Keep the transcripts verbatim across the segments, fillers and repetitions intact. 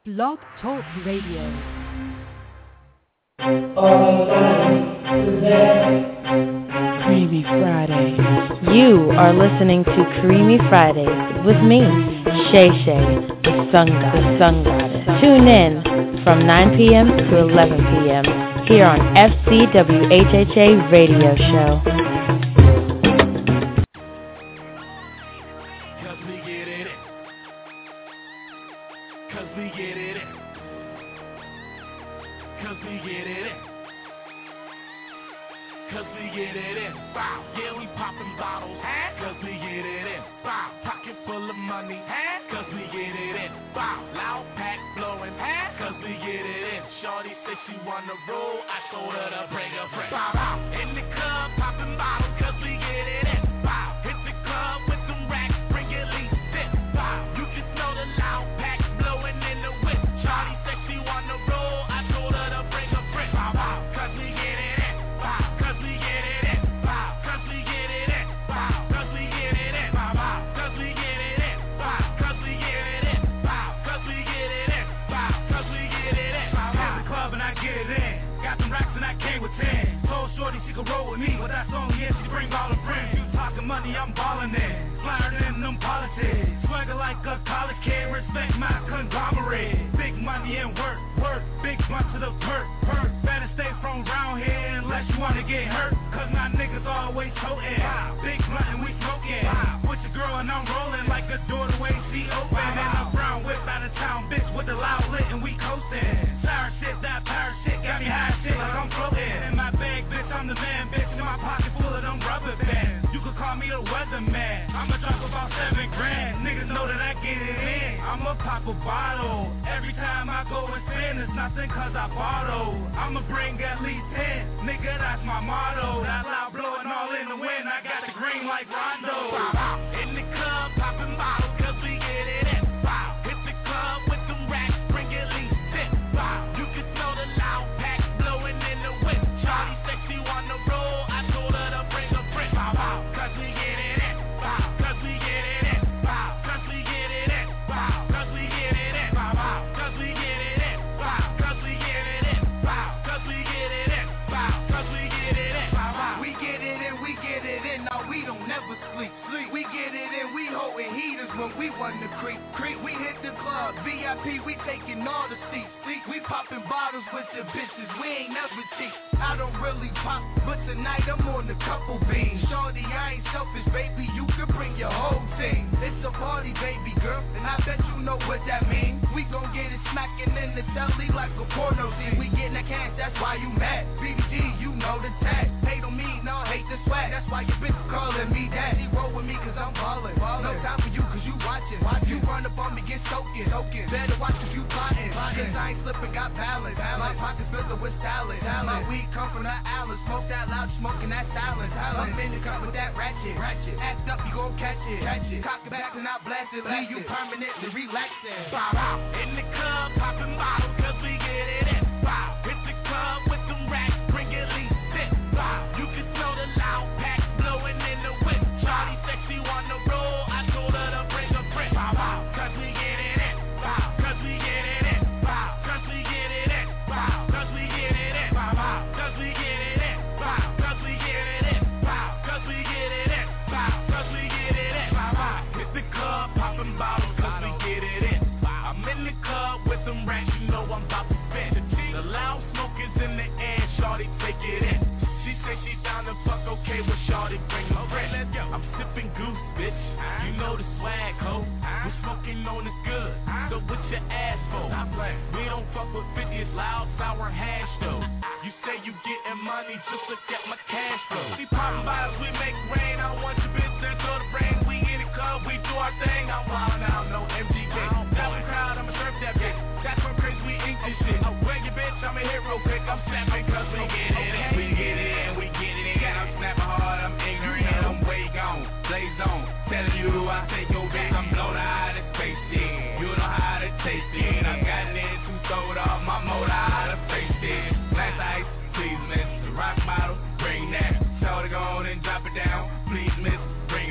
Blog Talk Radio. Creamy Friday. You are listening to Creamy Fridays with me, Shay Shay, the Sun God, Sun Goddess. Tune in from nine p.m. to eleven p.m. here on F C W H H A Radio Show.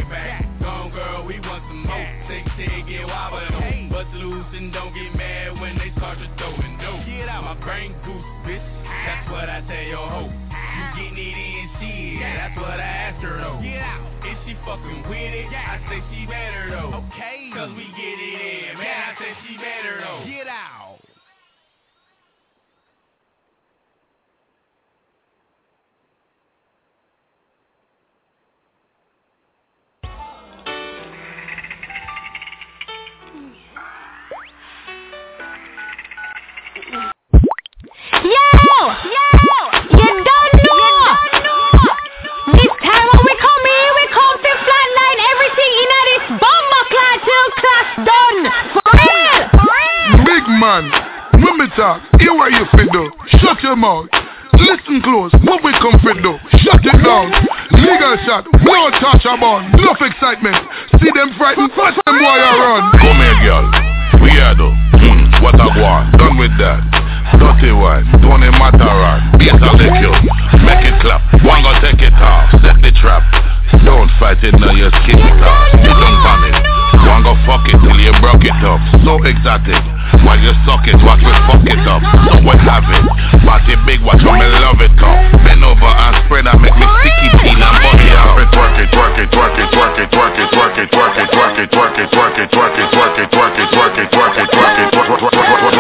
Take it, get wobble, bust loose and don't get mad when then they start to throwing dope. Get out, my brain goose, bitch. That's what I tell your hoe. You getting it in, shit. That's what I asked her though. Get out. Is she fucking with it? I say she better though. Okay. Cause we get it in, man. I say she better though. Get out. Yo! Yo! You don't know! This time when we come here, we come to flatline everything in this bomber class till class done! For real! For real! Big man, when me talk, hear what you fit do. Shut your mouth. Listen close, what we come fit do. Shut it down. Legal shot, no touch about. Enough excitement. See them frightened, watch them boy run. Come here, girl. We are though. Hmm, what I want. Done with that. Dirty wife, don't it matter right. Beat a lick you, make it clap. One go take it off, set the trap. Don't fight it now, you skin it off. You don't panic. One go fuck it till you broke it up. So exotic. While you suck it, watch me fuck it up. So we have it. Body big, watch me love it up. Bend over and spread and make me sticky peel and body up. Twerk it, twerk it, twerk it, twerk it, twerk it, twerk it, twerk it, twerk it, twerk it, twerk it, twerk it, twerk it, twerk it, twerk it, twerk it, twerk it, twerk it, twerk it, twerk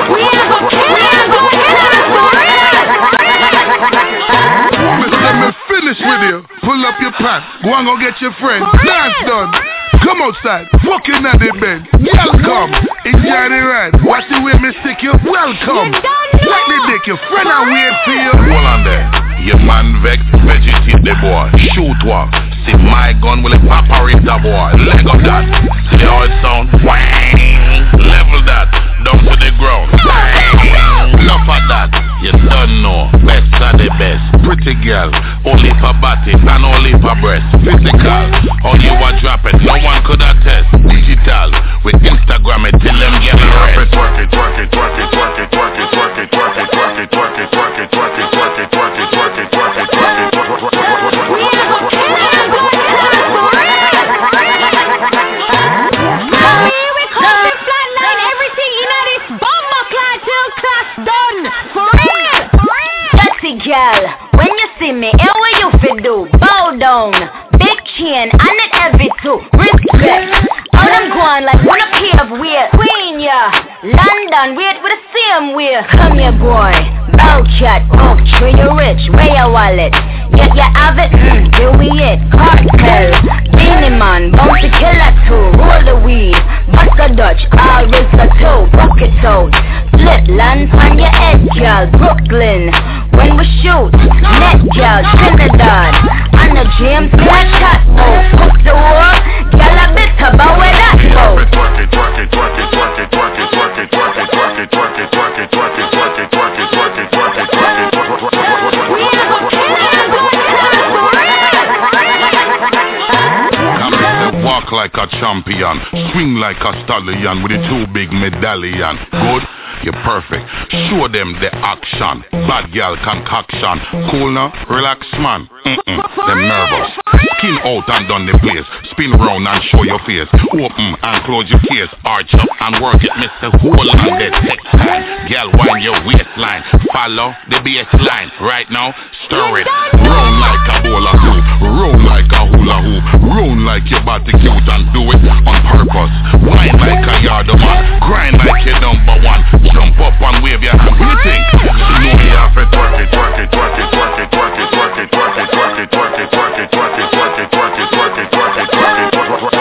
Finish with you. Pull up your pants. Go and go get your friend. Dance done. Come outside. Fucking at the bed. Welcome. Enjoy the ride. Watch the way me stick you. Welcome. Like the dick. Your friend I wait for you. Hold on there. Your man vex. Vegetate the boy. Shoot walk. See my gun will it operate the boy. Leg up that. See how it sound. Wang. Level that. Down to the ground. Enough of that. You don't know. Best are the best. Pretty girl. Only for body and only for breast. Physical. How you a drop it. No one could attest. Digital. With Instagram it till them get the rest. Twerk it, twerk it, twerk it, twerk it, twerk it, twerk it, twerk it, twerk it, twerk it, twerk it, twerk it, twerk it, twerk it, twerk it, twerk it, twerk it, twerk it, twerk girl, when you see me, and what you fi do? Bow down, big chin, and it heavy too. Respect. All them going like wanna pave way. Queen, yeah. London, wait for the same way. Come here, boy. Bow cat, oak tree, you rich. Where your wallet? Get you have it, mm, here we it. Cartel, Beanie Man, bounty killer too. Roll the weed, bust a Dutch, all race a two. Rock it out, split land on your head, girl. Brooklyn, when we shoot, net girl, Trinidad. On the James Black shot, oh, cook the war. Girl a bit about where that goes. Twerk it, twerk it, twerk it, twerk it, twerk it, twerk it, twerk it, twerk it, twerk it, twerk it, twerk it, twerk it, twerk it, twerk it, twerk it, twerk it, twerk it, twerk it. Walk like a champion, swing like a stallion with a two big medallion. Good, you're perfect. Show them the action. Bad girl concoction. Cool now, relax man. Mm-mm, them nervous. Skin out and down the place. Spin round and show your face. Open and close your case. Arch up and work it, Mister Hold on the tech time. Girl, wind your waistline. Follow the baseline. Right now, stir it. Round like a bowl of soup. Round like a hula hoop. Round like your body cute and do it on purpose. Wine like a yard man. Grind like your number one. Jump up and wave your hand. What do you think? You know you have to twerk it, twerk it, twerk it, twerk it, twerk it, twerk it, twerk it, twerk it, twerk it, twerk it, twerk it, twerk it, twerk it, twerk it, twerk it, twerk it, twerk it,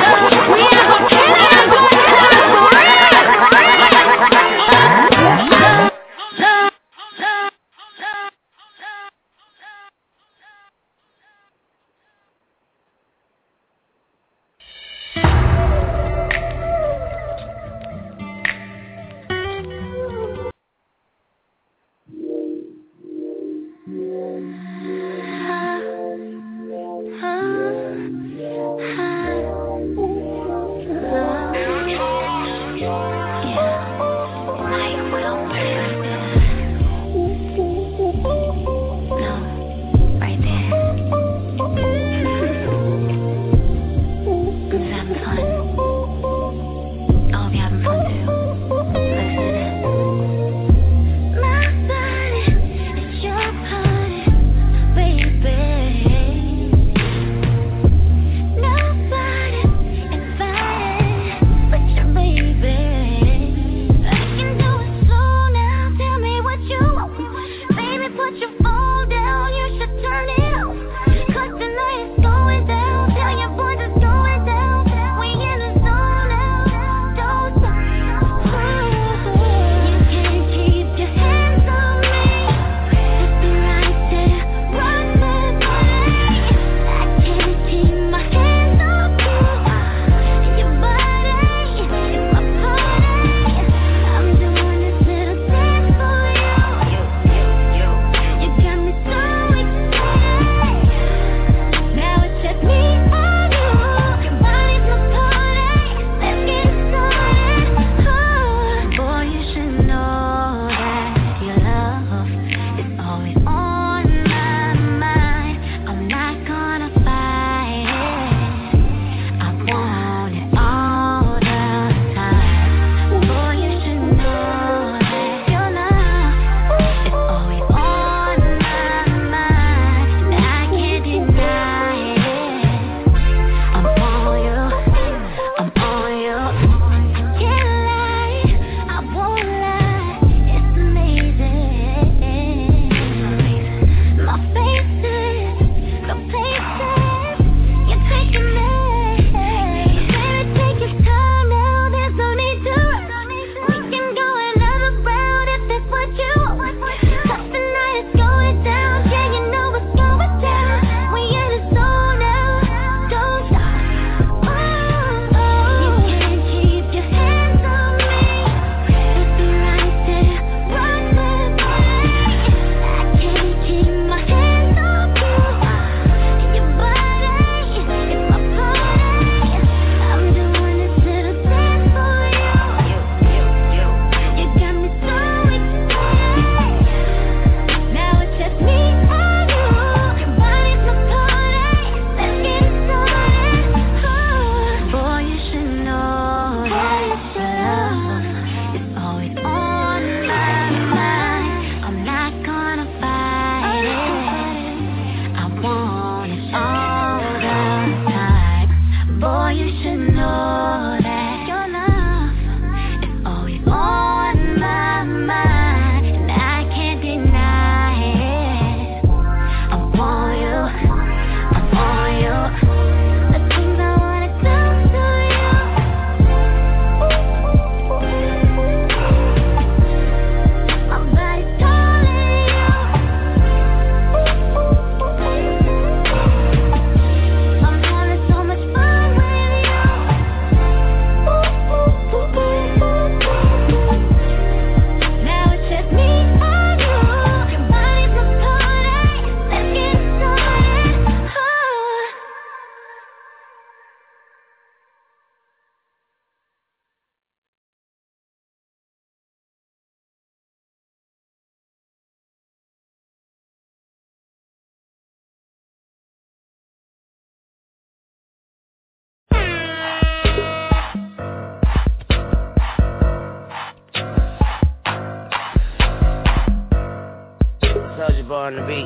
Soulja Boy on the beat.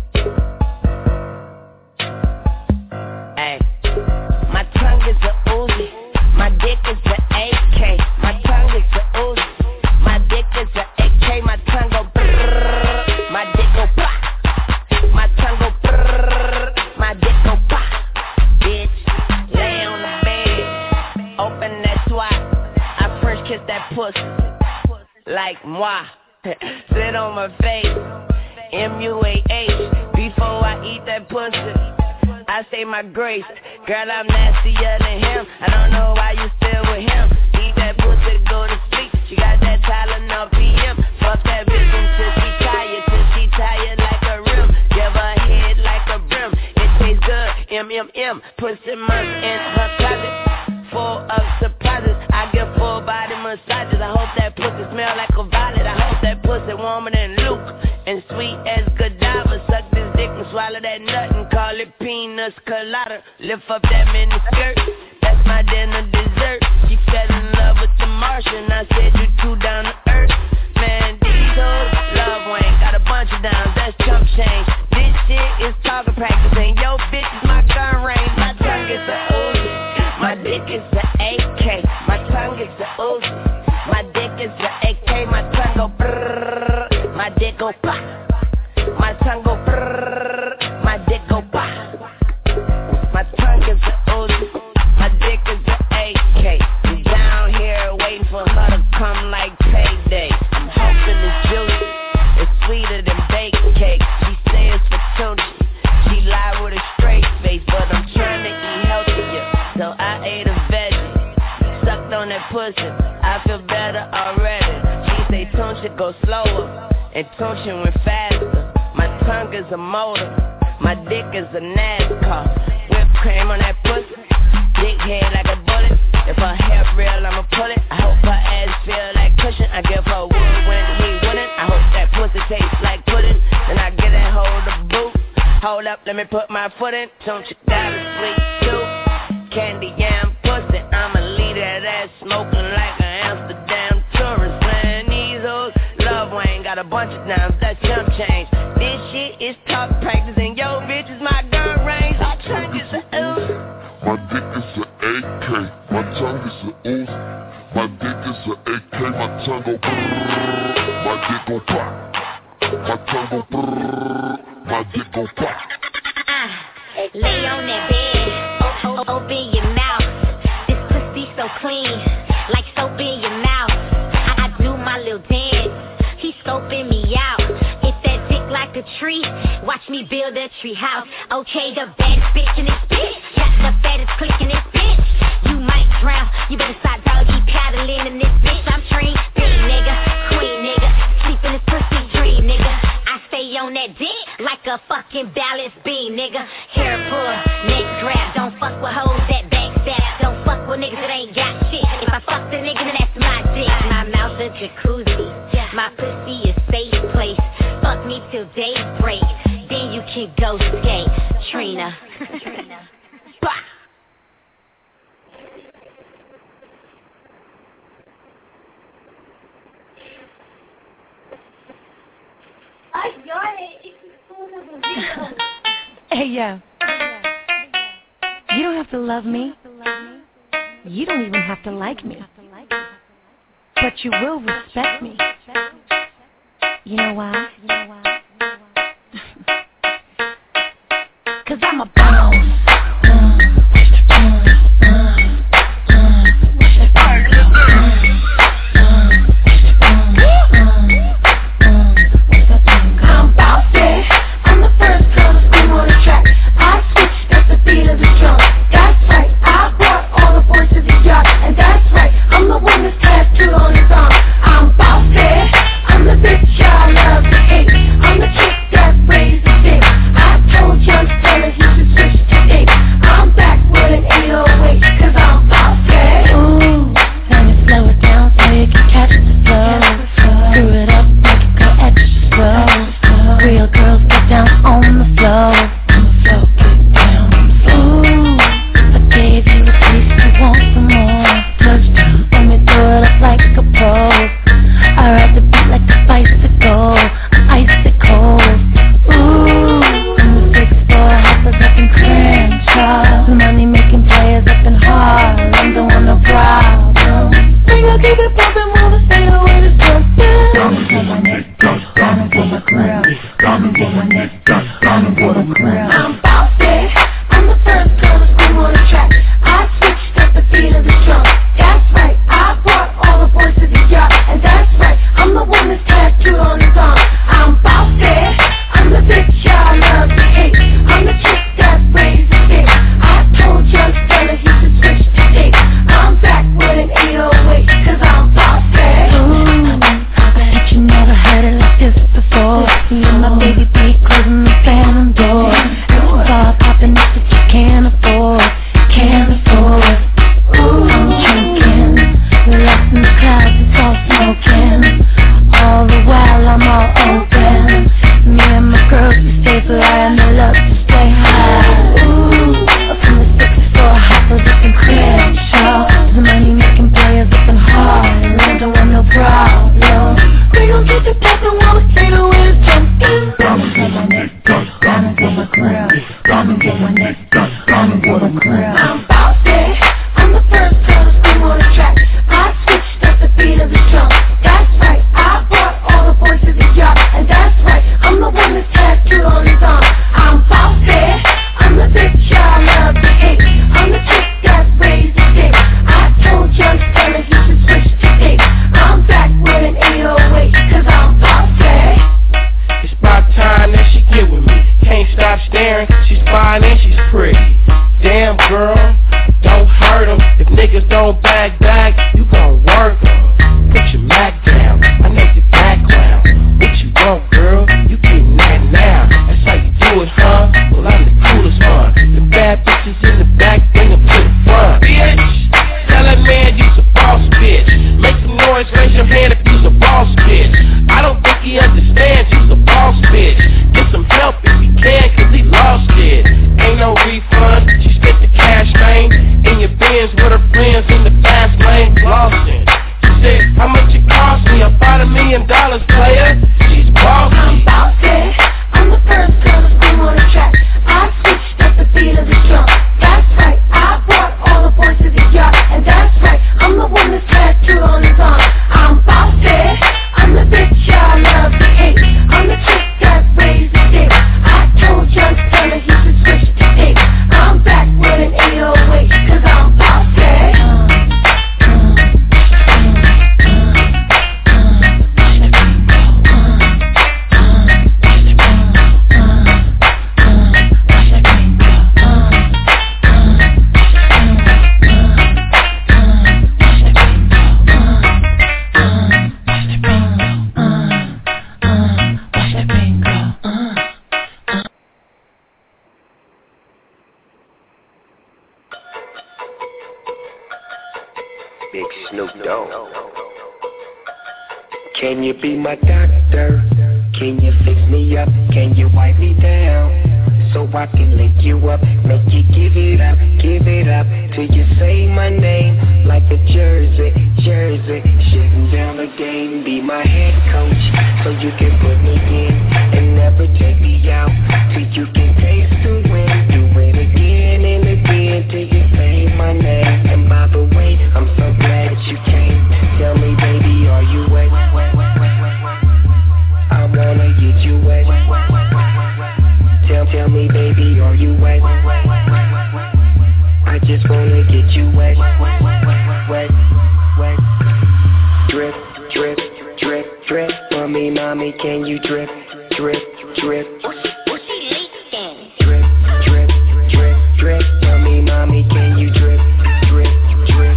Ay, my tongue is a Uzi, my dick is a A K. My tongue is a Uzi, my dick is a A K. My tongue go brrrr, my dick go pop. My tongue go brrrr, my dick go pop. Bitch, lay on the bed, open that swat. I first kiss that pussy, like moi. Sit on my face, M U A H. Before I eat that pussy, I say my grace. Girl, I'm nastier than him. I don't know why you still with him. Eat that pussy to go to sleep. She got that Tylenol P M. Fuck that bitch until she tired, till she tired like a rim. Give her head like a brim. It tastes good, M M M. Pussy months in her closet, full of surprises. I give full body massages. I hope that pussy smell like a violet. I hope that pussy warmer than Luke and sweet as Godiva. Suck this dick and swallow that nut and call it peanuts colada. Lift up that mini skirt, that's my dinner dessert. She fell in love with the Martian. I said you too down to earth. Man, these hoes love Wayne. Got a bunch of downs, that's chump change. This shit is target practice, and yo bitch is my gun range. My tongue is a Uzi, my dick is a A K. My tongue is a Uzi, my dick is a A K. My tongue go brrrr, my dick go pop. My tongue go brrrr, my dick go pop. My tongue is a Uzi, my dick is a A K. I'm down here waiting for her to come like payday. I'm hoping it's juicy, it's sweeter than baked cake. She say it's for Tunchi, she lie with a straight face, but I'm trying to eat healthier, so I ate a veggie. Sucked on that pussy, I feel better already. She say Tunchi go slower, and Tunchi went faster. My tongue is a motor, my dick is a NASCAR. Whipped cream on that pussy, dick head like a bullet. If her hair real, I'ma pull it. I hope her ass feel like cushion. I give her wood when he wouldn't. I hope that pussy tastes like pudding. Then I get that hold of boot. Hold up, let me put my foot in. Don't you got a sweet tooth? Candy yam pussy, I'ma leave that ass smoking like an Amsterdam tourist. Man, these hoes love Wayne. Got a bunch of dimes, that's jump change. This shit is top practice, and yo bitch is my gun range. My tongue is a Uzi, my dick is a A K. My tongue is a Uzi, my dick is a A K. My tongue go brrrr, my dick go pop. My tongue go brrrr, my dick go pop. Lay on that bed, o- o- open your mouth. This pussy so clean, like soap in your mouth. I, I do my little dance, he scoping me out. If that dick like a tree, watch me build a tree house. Okay, the baddest bitch in this bitch, got the fattest click in this bitch. You might drown, you better start doggy paddling in this bitch. I'm trained, big nigga, queen nigga, sleep in this pussy dream nigga. I stay on that dick like a fucking balance beam nigga. Hair pull, neck grab, don't fuck with hoes that backstab. Don't fuck with niggas that ain't got shit. If I fuck the nigga, then that's my dick. My mouth a jacuzzi, my pussy a safe place. Fuck me till daybreak, then you can go skate. Trina. Bah. Hey, yo. You don't have to love me. You don't even have to like me. But you will respect me. You know why? Cause I'm a boss. I'm the one that's tattooed on his arm. I'm bossy, I'm the bitch y'all love. all the while I'm all open. Me and my girls, we stay fly and they love to stay high. Ooh, from the sixth floor, hoppers up in Crenshaw. The money making players up in Harlem, don't want no problem. We gon' get the poppin' while we stay the way it's jumpin'. Diamonds on my neck, diamonds on my crown, diamonds on my neck, diamonds on my crown. I'm bossy, I'm the first girl to scream on the track. I switched up the beat of the drum. That's right, I brought all the boys to the yard, and that's right, I'm the one that's tattooed on his arm. I'm bossy, I'm the bitch y'all love to hate. I'm the chick that raised the dick. I told young fellas you should switch to tape. I'm back with an eight oh eight, cause I'm bossy. It's about time that she get with me. Can't stop staring, she's fine and she's pretty. Damn girl, don't hurt 'em. If niggas don't bag back, you gon' work 'em. Put your Mac down, I know your background. What you want, girl? You getting that now. That's how you do it, huh? Well, I'm the coolest one. The bad bitches in the back, bring 'em to the front. Bitch, tell that man you's a boss bitch. Make some noise, raise your hand if you's a boss bitch. I don't think he understands you's a boss bitch. Get some help if he can, cause he lost it. Ain't no refund, she spent the cash lane. In your Benz with her friends in the fast lane, flossing. She said, how much it cost me? About a million dollars, player. She's bossy. I'm bossy, I'm the first girl to scream on the track. I switched up the beat of the drum. That's right, I brought all the boys to the yard, and that's right, I'm the one that's tattooed on his arm. I'm bossy, I'm the bitch y'all love to hate. I'm the chick that raised the dick. I told young fellas you should switch to tape. I'm back with an eight oh eight, cause I'm bossy. Big Snoop Dogg. Can you be my doctor? Can you fix me up? Can you wipe me down? So I can lick you up, make you give it up, give it up till you say my name like a jersey, jersey. Shutting down the game, be my head coach, so you can put me in and never take me out till you can taste the win. Do it again and again till you say my name. And by the way, I'm so glad that you came. Tell me, baby, are you wet? I wanna get you wet. Tell, tell me, baby, are you wet? I just wanna get you wet, wet, wet. Drip, drip, drip, drip. Mommy, mommy, can you drip, drip, drip? Drip, drip, drip, drip. Mommy, mommy, can you drip, drip, drip?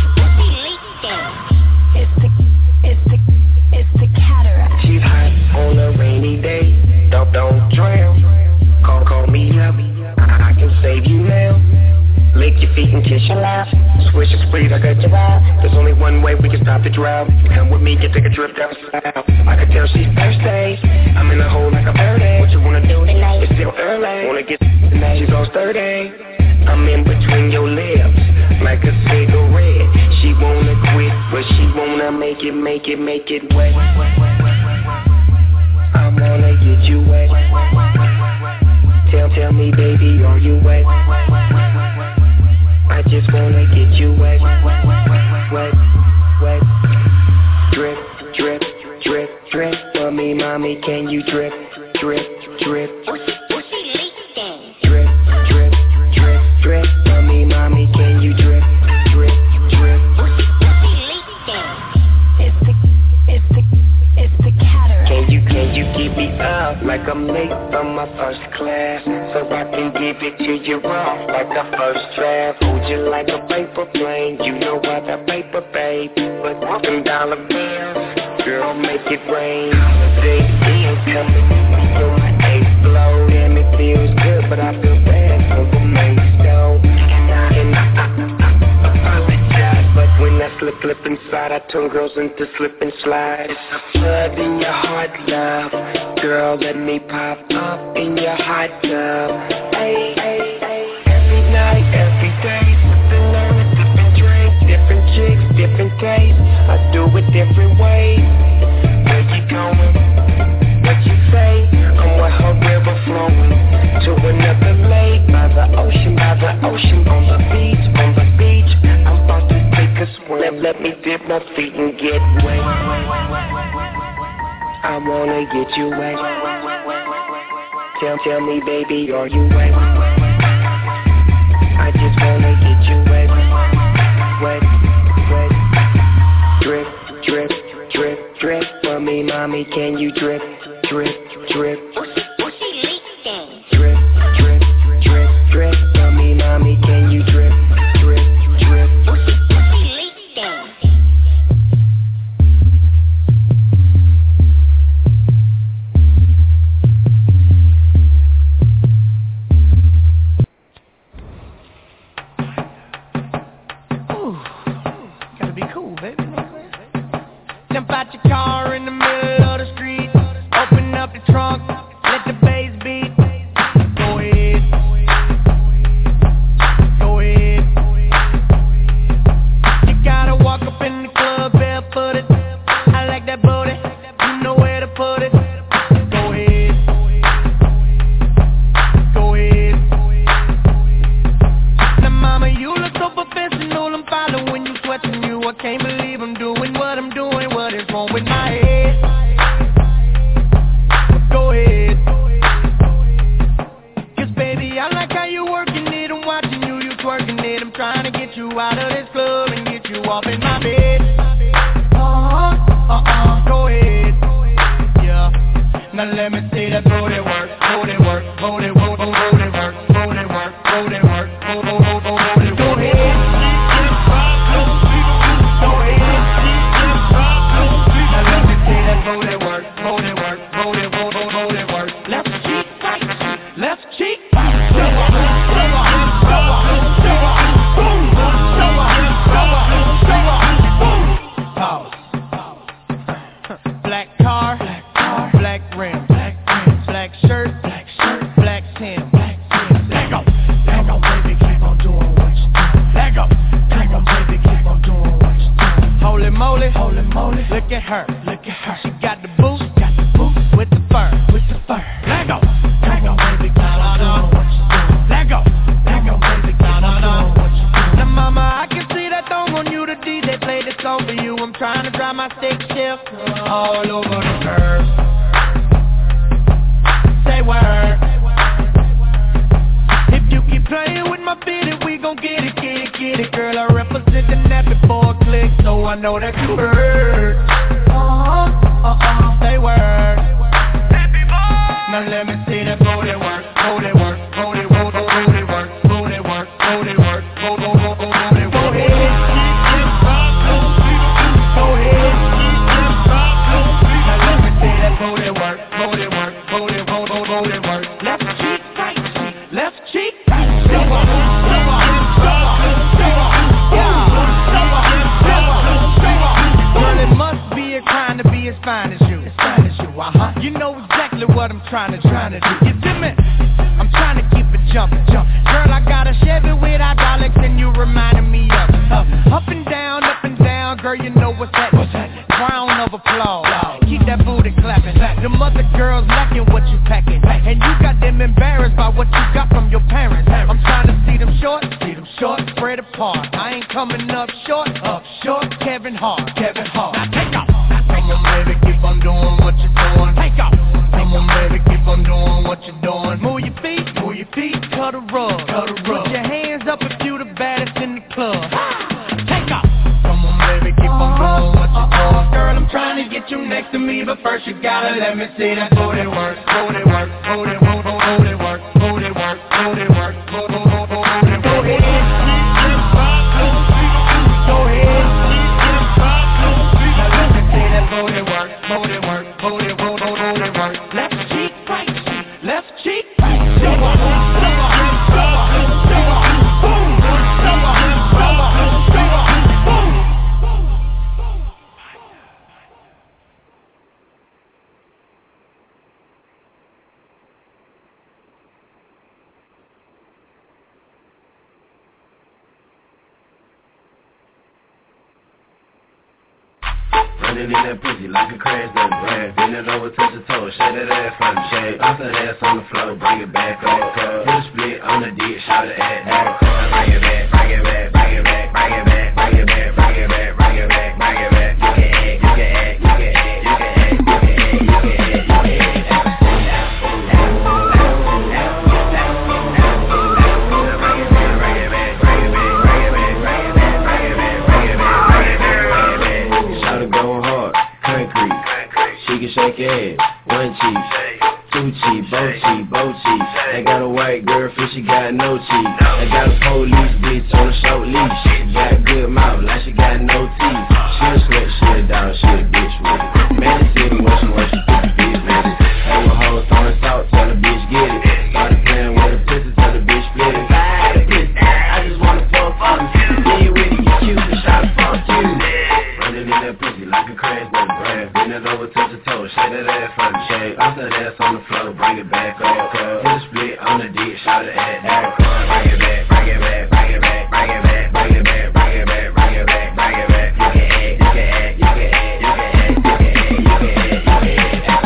It's the, it's the, it's the cataract. She's hot on a rainy day. Don't, don't drown. Call, call me up. I, I can save you now. Lick your feet and kiss your lips. Swish your spread, I got your vibe. There's only one way we can stop the drought. Come with me, get take a trip down south. I can tell she's thirsty. I'm in a hole like a birdie. What you wanna do tonight? It's still early. Wanna get tonight? She's on sturdy. I'm in between your lips like a cigarette. She wanna quit, but she wanna make it, make it, make it wet. I wanna get you wet. Tell, tell me, baby, are you wet? I just wanna get you wet, wet, wet. Drip, drip, drip, drip. Mommy, mommy, can you drip, drip, drip? Drip, drip, drip, drip. Mommy, mommy, can you drip, drip, drip? It's the, it's the, it's the cataract. Can you, can you keep me up like I'm late from my first class, so I can give it to you raw like a first draft? Hold you like a paper plane, you know what a paper babe, but them dollar bills, girl, make it rain. Holiday incoming, we on the eighth floor, and it feels good, but I feel bad for the main stone. And I, and I, I, I apologize, but when I slip slip inside. I turn girls into slip and slide. It's a flood in your heart, love. Girl, let me pop up in your hot tub. Hey, hey, hey. Every night, every day, something learn, different drink, different chicks, different tastes. I do it different ways. Where you going? What you say? I'm with her river flowing to another lake by the ocean, by the ocean, on the beach, on the beach. I'm about to take a swim. Let me dip my feet and get wet. I wanna get you wet. Tell, tell me, baby, are you wet? I just wanna get you wet, wet, wet. Drip, drip, drip, drip for me, mommy. Can you drip, drip, drip? Drip, drip, drip, drip for me, mommy. Can you drip, drip, drip? Jump out your car in the middle of the street. Open up the trunk, let the bass beat. Go ahead, go ahead. You gotta walk up in the club barefooted. I like that booty, you know where to put it. Go ahead, go ahead. Now mama, you look so professional, I'm following you, sweating you. I can't believe I'm doing what I'm doing. What is wrong with my head? Go ahead. Cause baby, I like how you working it. I'm watching you, you twerking it. I'm trying to get you out of this club and get you off in my bed. Uh-huh, uh-uh, go ahead. Yeah. Now let me see that booty work, booty work, booty work, booty work, booty work, booty work, booty work, booty work. Go ahead. Booty work, booty work, booty work, booty work. Left cheek, right cheek, left cheek. Show up, show up, show up, show up, boom. Show up, show up, show up, boom. Pause. Black car, black car, black rim, black rim, black shirt, black shirt, black Tim, black Tim. Let go, let go, baby, keep on doing what you do. Let go, let go, baby, keep on doing what you do. Holy moly, holy moly, look at her, look at her. She got the boots, got the boots with the fur, with the fur. Let go, let go, baby, keep on doing what you do. Let go, let go, baby, keep on doing what you do. Now mama, I can see that thong on you, the D J play this song for you. I'm trying to drive my stick shift all over the curves. Say word. If you keep playing with my bitty, we gon' get it, get it, get it. Girl, I represent the nap before a click, so I know that you heard. Uh-huh, uh-uh, say word. Now let me see that booty work, booty work, booty work, booty work, booty work, booty work, booty work, booty work. Go ahead, go ahead. Now let me see that booty work, booty work, booty work, booty work. Left cheek, right cheek, left cheek. Show up, show up, show up, show up, yeah. Show up, show up, show up. Well, it must be a crime to be as fine as you, as fine as you, uh-huh. You know exactly what I'm trying to, trying to do. You did me? I'm trying to keep it jumping, jumping. Girl, I got a Chevy with hydraulics and you reminding me of uh, up and down, up and down. Girl, you know what's that? What's that? Crown of applause. Keep that booty clapping. The mother girls lacking what you packing, and you got them embarrassed by what you got from your parents. I'm trying to see them short, see them short, spread apart. I ain't coming up short, up short. Kevin Hart, Kevin Hart. Now take off. Come on, baby, keep on doing what you're doing. Take off. Come on, baby, keep on doing what you're doing. Move your feet, move your feet, cut a rug, cut a rug. Put your hands up if you the baddest in the club. Take off. Come on, baby, keep on doing what you're doing. Girl, I'm trying to get you next to me, but first you gotta let me see that booty work, booty work, booty work, booty work, booty work, booty work, booty work, booty work. Go ahead, go ahead. Now let me see that booty work, booty work, booty work, booty work. Left cheek, right cheek, left cheek. Show up, show up, show up, show up, boom. Show up, show up, show up, boom. Running in that pussy like a crash dump brand. Bend it over, touch the toe, shake that ass from the shade. Bounce that ass on the floor, bring it back up. Hit a split on the dick, shout it at that. Bring it back, bring it back, bring it back, bring it back, bring it back, bring it back, bring it back, bring it back. You can act, you can act, you can act, you can act, you can act, you can act, you can act. Shake your head, one cheek, two cheek, both cheek, both cheek. I got a white girlfriend, she got no cheek. I got a police bitch on a short leash. She got a good mouth, like she got no teeth. She a sweat, she a dog, she a bitch with it. Man, it's sitting where she wants, she think the bitch with it. Hey, with hoes throwing salt, tell the bitch get it. Started playing with a pussy, tell the bitch split it. I just wanna fuck fuck you. Then you ready, you cute, and shot fuck you. Running in that pussy like a crash dump brand. Bend it over, touch the toe, shake that ass from the shade. Bounce that ass on the floor, bring it back up. Hit a split on the dick, shout it at that. Bring it back, bring it back, bring it back, bring it back, bring it back, bring it back, bring it back, bring it back. You can act, you can act, you can act, you can act, you can act, you can act, you can act.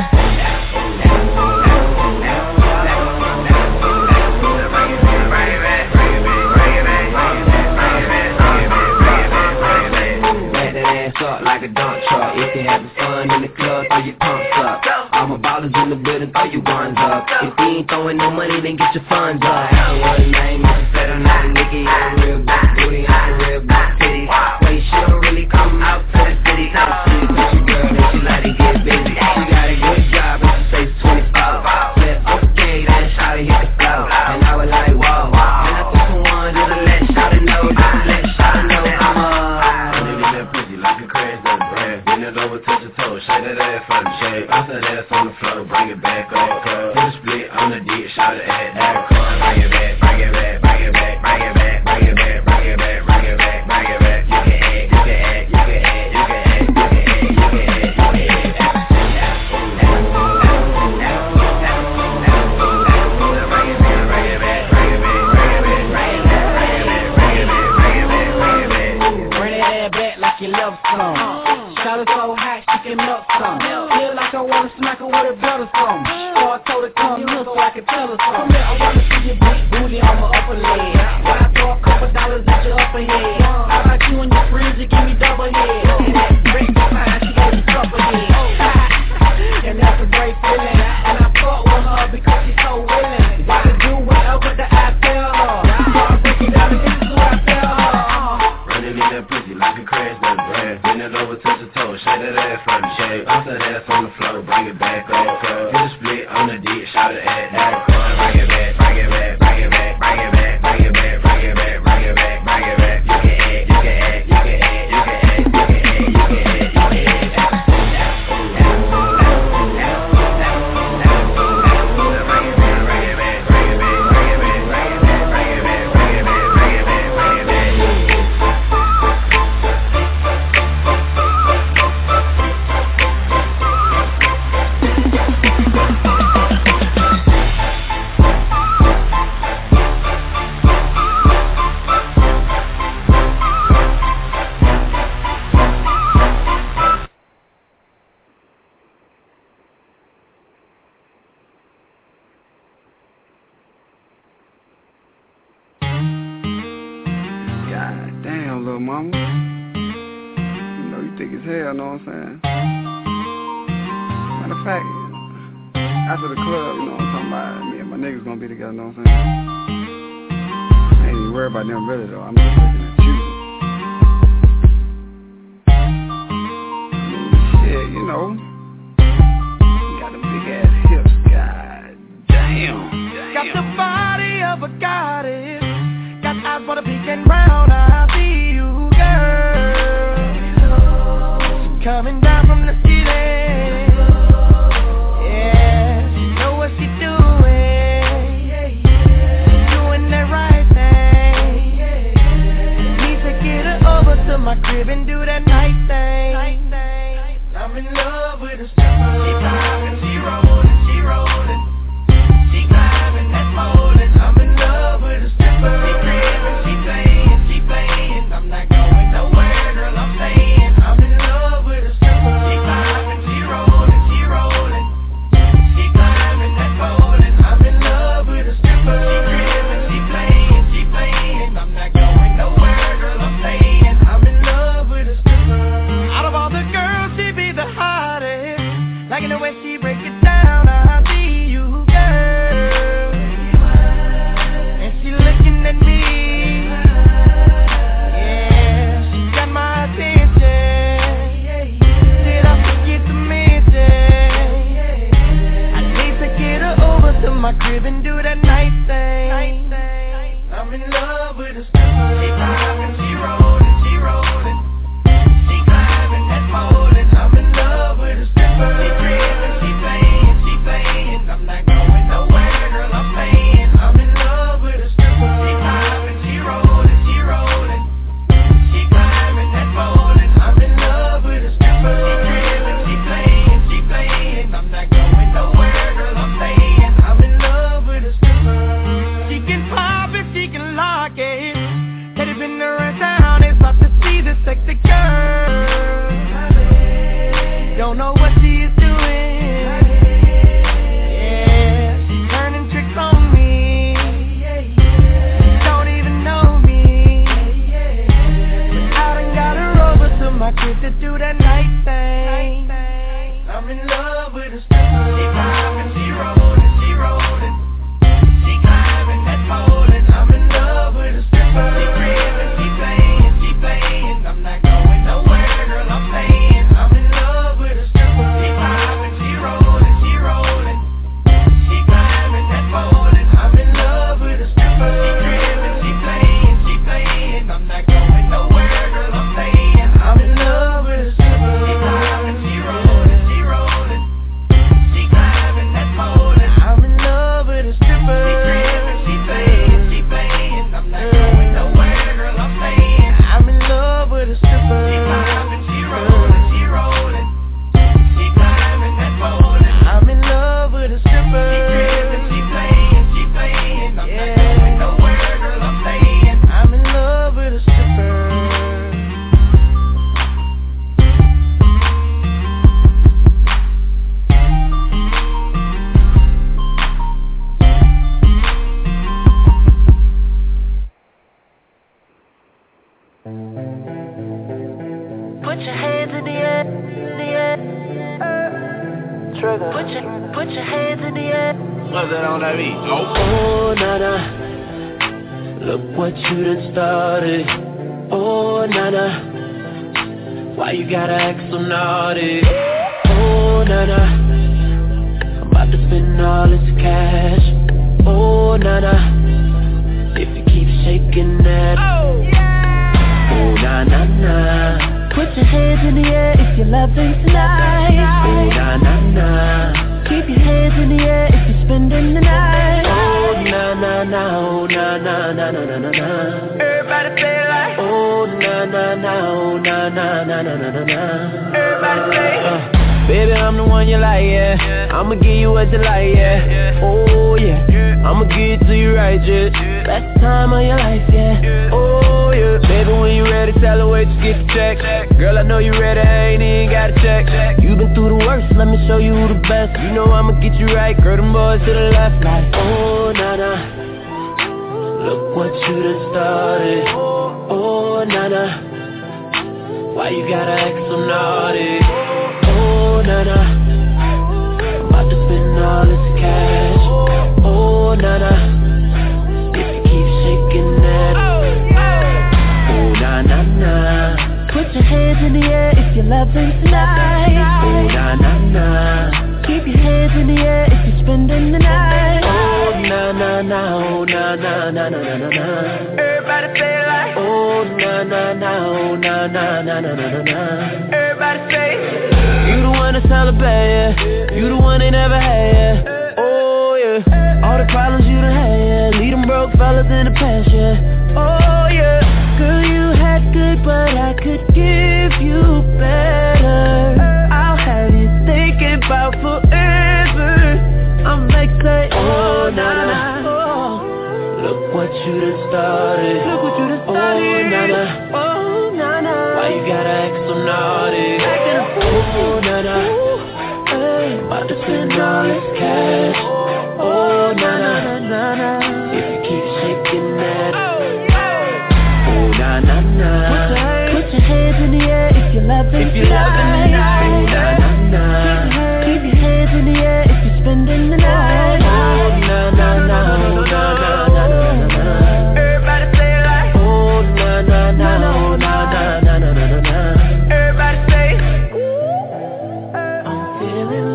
Like a dump truck. If you having fun in the club, throw your pumps up. All my ballers in the building, throw your ones up. If you ain't throwing no money, then get your funds up. I know what her name is, said I'm not a nigga. You a real big booty, I'm a real big titty. Wait, she don't really come out to the city. Now she a bitchy girl, and she like to get busy. She got a good job, and she stays twenty-four. Said, okay, then shawty hit the flow. And I was like, whoa. And I took some ones, just to let shawty know, just to let shawty know I'm a like a crash dump brand. Bend it over, touch the toe, shake that ass from the shade. Bounce that ass on the floor, bring it back up. Hit a split on the dick, shout it at that. Bring it back, bring it back, bring it back, bring it back, bring it back, bring it back, bring it back, bring it back. You can act, you can act, you can act, you can act, you can act, you can act, you can act. You love some. Shout it so hot, she can melt some. Feel like I wanna smack her with a butter some. So I told her come here so I can tell her some. I wanna see your big booty on my upper leg. Why I throw a couple dollars at your upper head? How about you and your friends, you give me double head. And that breakfast time, she gave me supper head. And that's a great feeling. And I fought with her because she's so willing. Why to do whatever that I tell her. So I break it down and this is what I tell her. Running in that pussy like a crash dump brand. Bend it over, touch the toe, shake that ass from the shade. Bounce that ass on the floor, bring it back up. Hit a split on the dick, shout it at that. Bring it back, bring it back, bring it back, bring it back, bring it back, bring it back, bring it back, bring it back. You can act, you can act, you can act, you can act, you can act, you can act, you can act. Mama. You know, you thick as hell, know what I'm saying? Matter of fact, after the club, you know what I'm talking about, me and my niggas gonna be together, know what I'm saying? I ain't even worried about them really, though. I'm just looking at you. I mean, shit, you know, you got them big ass hips, god damn. damn. Got the body of a goddess, got eyes for the pink and brown, I see you. Coming down from the ceiling, yeah, she know what she doing, doing that right thing. Need to get her over to my crib and do that night thing. I'm in love with a stripper. She climbing, she rolling, she rolling, she climbing, that's molding. I'm in love with a stripper. She cribbing, she playing, she Liking the way she break it down, I'll be you, girl. And she looking at me. Yeah, she got my attention. Did I forget to mention I need to get her over to my crib and do that night thing. I'm in love with a stripper. She poppin', she rollin', she rollin'. She climbin' that moldin'. I'm in love with a stripper. She trippin', she playin', she playin'. I'm not going nowhere, girl, I'm playing. I'm in love with a stripper. She poppin', she rollin', she rollin'. She climbin' that moldin'. I'm in love with a stripper. She trippin', she playin', she playin'. I'm not going nowhere, girl, I'm playing. I'm in love with a stripper. She can pop it, she can lock it. Let it been around town, it's about to see this sexy girl. Don't know what she is doing. Yeah, she's turning tricks on me. Don't even know me. But I done got her over to my crib to do that night thing. I'm in love with a stripper. She poppin', she rollin', she rollin'. She climbin' that moldin'. I'm in love with a stripper. She cribbin', she playin', she playin'. I'm not going nowhere, girl, I'm playing. I'm in love with a stripper. She poppin', she rollin', she rollin'. She climbin' that moldin'. I'm in love with a stripper. She cribbin', she playin', she playin'. I'm not going nowhere, girl, I'm playing. I'm in love with a stripper. She poppin', she rollin', she rollin'. She climbin' that moldin'. I'm in love with a stripper. She cribbin', she playin', she playin'. I'm not going nowhere, girl, I'm playing. I'm in love with a stripper. She poppin', she rollin', she rollin'. She climbing that moldin'. I'm in love with a stripper. She cribbin', she playin', she playin'. I'm not going nowhere, girl, I'm playing. I'm in love with a stripper. Put your hands in the air, in the air. Trigger. Put your, put your hands in the air. What's that on that beat? Oh, Oh, nana, look what you done started. Oh, nana, why you gotta act so naughty? Oh, nana, I'm about to spend all this cash. Oh, nana, if you keep shaking that. Oh, yeah. Oh, na na na. Put your hands in the air if you're loving tonight. Oh, na na na. Keep your hands in the air if you're spending the night. Oh, na na na, oh, na na na na na na na. Everybody say it like. Oh, na na na, oh, na na na na na na na. Everybody say it. Uh, baby, I'm the one you like, yeah. I'ma give you what you like, yeah. Oh, yeah. I'ma give it to you right, yeah. Best time of your life, yeah. Oh, yeah. Baby, when you ready, tell her wait to get the check. Girl, I know you ready, I ain't even gotta check. You been through the worst, let me show you who the best. You know I'ma get you right, girl, them boys to the left, like. Oh, nana, look what you done started. Oh, nana, why you gotta act so naughty? Oh, nana, I'm about to spend all this cash. Oh, nana, if you keep shaking that. Oh, na na na. Put your hands in the air if you're loving tonight. Oh, na na na. Keep your hands in the air if you're spending the night. Oh, na na na, oh, na na na na na na na. Everybody say it like. Oh, na na na, oh, na na na na na na na. Everybody say you the one that's celebrate, yeah. You the one they never had, yeah. Oh, yeah. All the problems you done had, yeah. Leave them broke fellas in the past, yeah. Oh, yeah. Girl, you had good, but I could give you better. I'll have you thinking about forever. I'm like, say, oh, na na. Oh, look what you done started. Look what you done started. Oh, na na. Oh, na na. Why you gotta act so naughty? Oh, na na. Hey, about to spend all this cash. Oh, na na na na. If you keep shaking that. Oh, na na na. Put your hands in the air if you're loving tonight. If you're loving tonight. Oh, na na na. Keep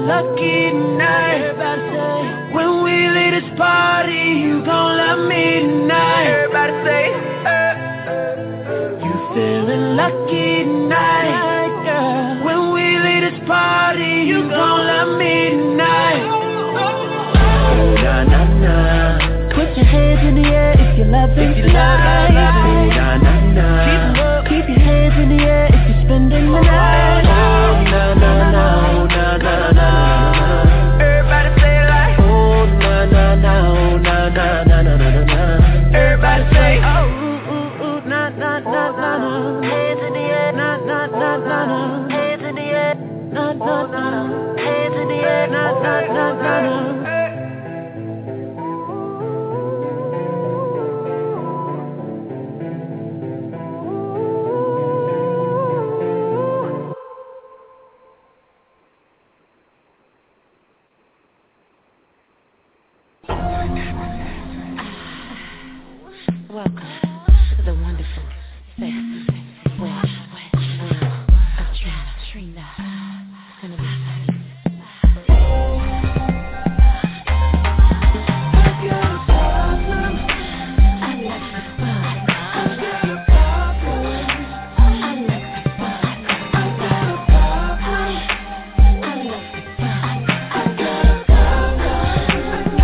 lucky tonight. Everybody say, when we leave this party, you gon' love me tonight. Everybody say, uh, you feeling lucky tonight, girl. When we leave this party, you gon' love me tonight. Oh, na na na. Put your hands in the air if you love it tonight. Oh, na na na. Keep 'em up. Keep your hands in the air if you're spending the night. Oh, na na na. Oh, na na na. Everybody say it like, oh, na na na. Oh, na na na na na na. Everybody say, oh, ooh, ooh, ooh, na na na na na. Hands in the air, na na na na na. Hands in the air, na na na. Hands in the air, na na na na na. Welcome to the wonderful, sexy, wet, wet world of Trina. Trina. It's gonna be funny. I got a problem. I like the fun. I got a problem. I like the fun. I got a problem. I like the fun. I got a problem.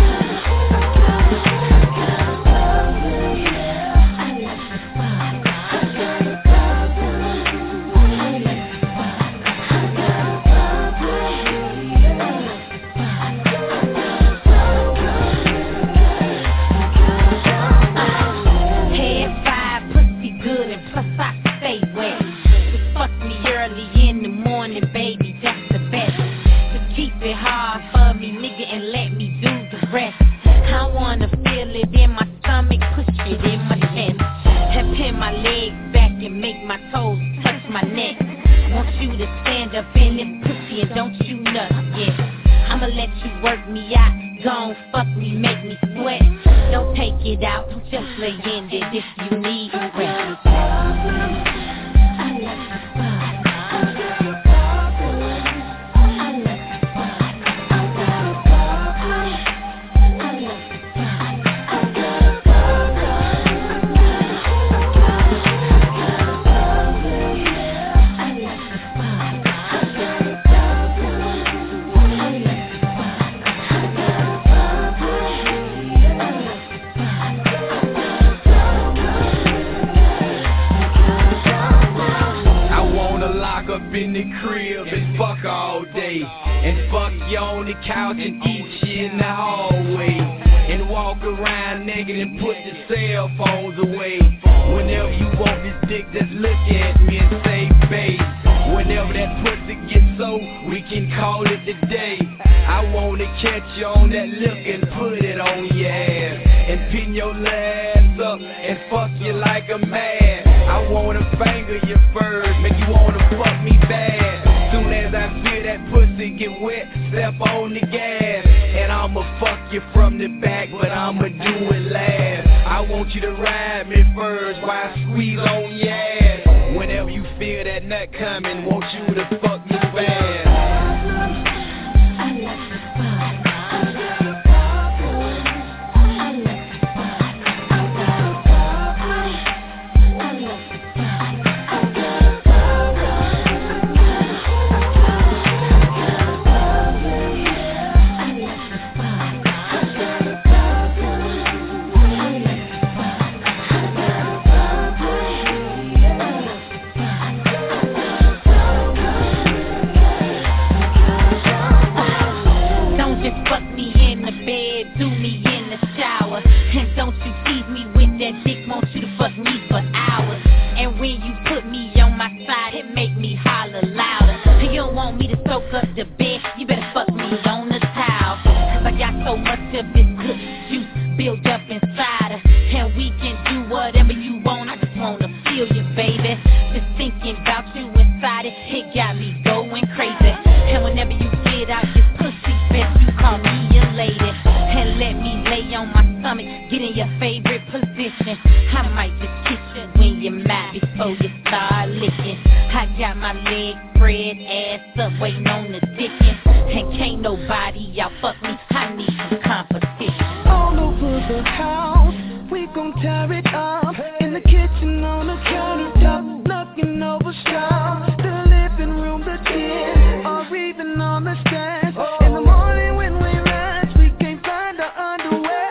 leg spread, ass up, waiting on the dick. And came nobody out, fuck me, I need some competition. All over the house, we gon' tear it up. In the kitchen, on the countertop, knocking over stuff. The living room, the kids, or even on the stairs. In the morning when we rise, we can't find our underwear.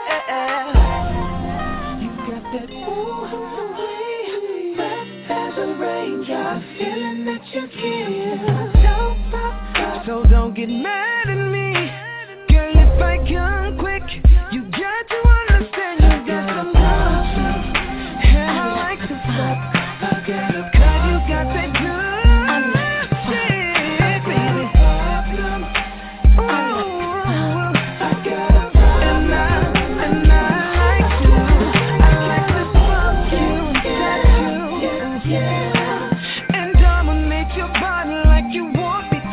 You got that ooh, fresh as a raindrop, feeling that you give. So don't get mad at me, girl, if I come quick. You got to understand, you got some love, and I like to fuck. Cause you got that good shit, baby. Ooh, I got a problem, and I, and I like to, I like to fuck you and touch you, yeah. And dominate your body like you want me to.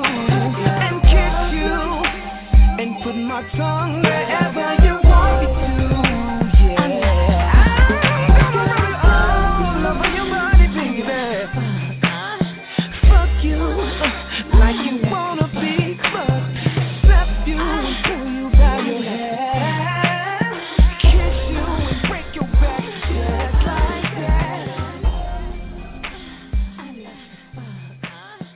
Put my tongue wherever you want me to, yeah. All over your body, baby. Fuck you like you wanna be fucked. Slap you and pull you by your hair. Kiss you and break your back just like that. I love to fuck.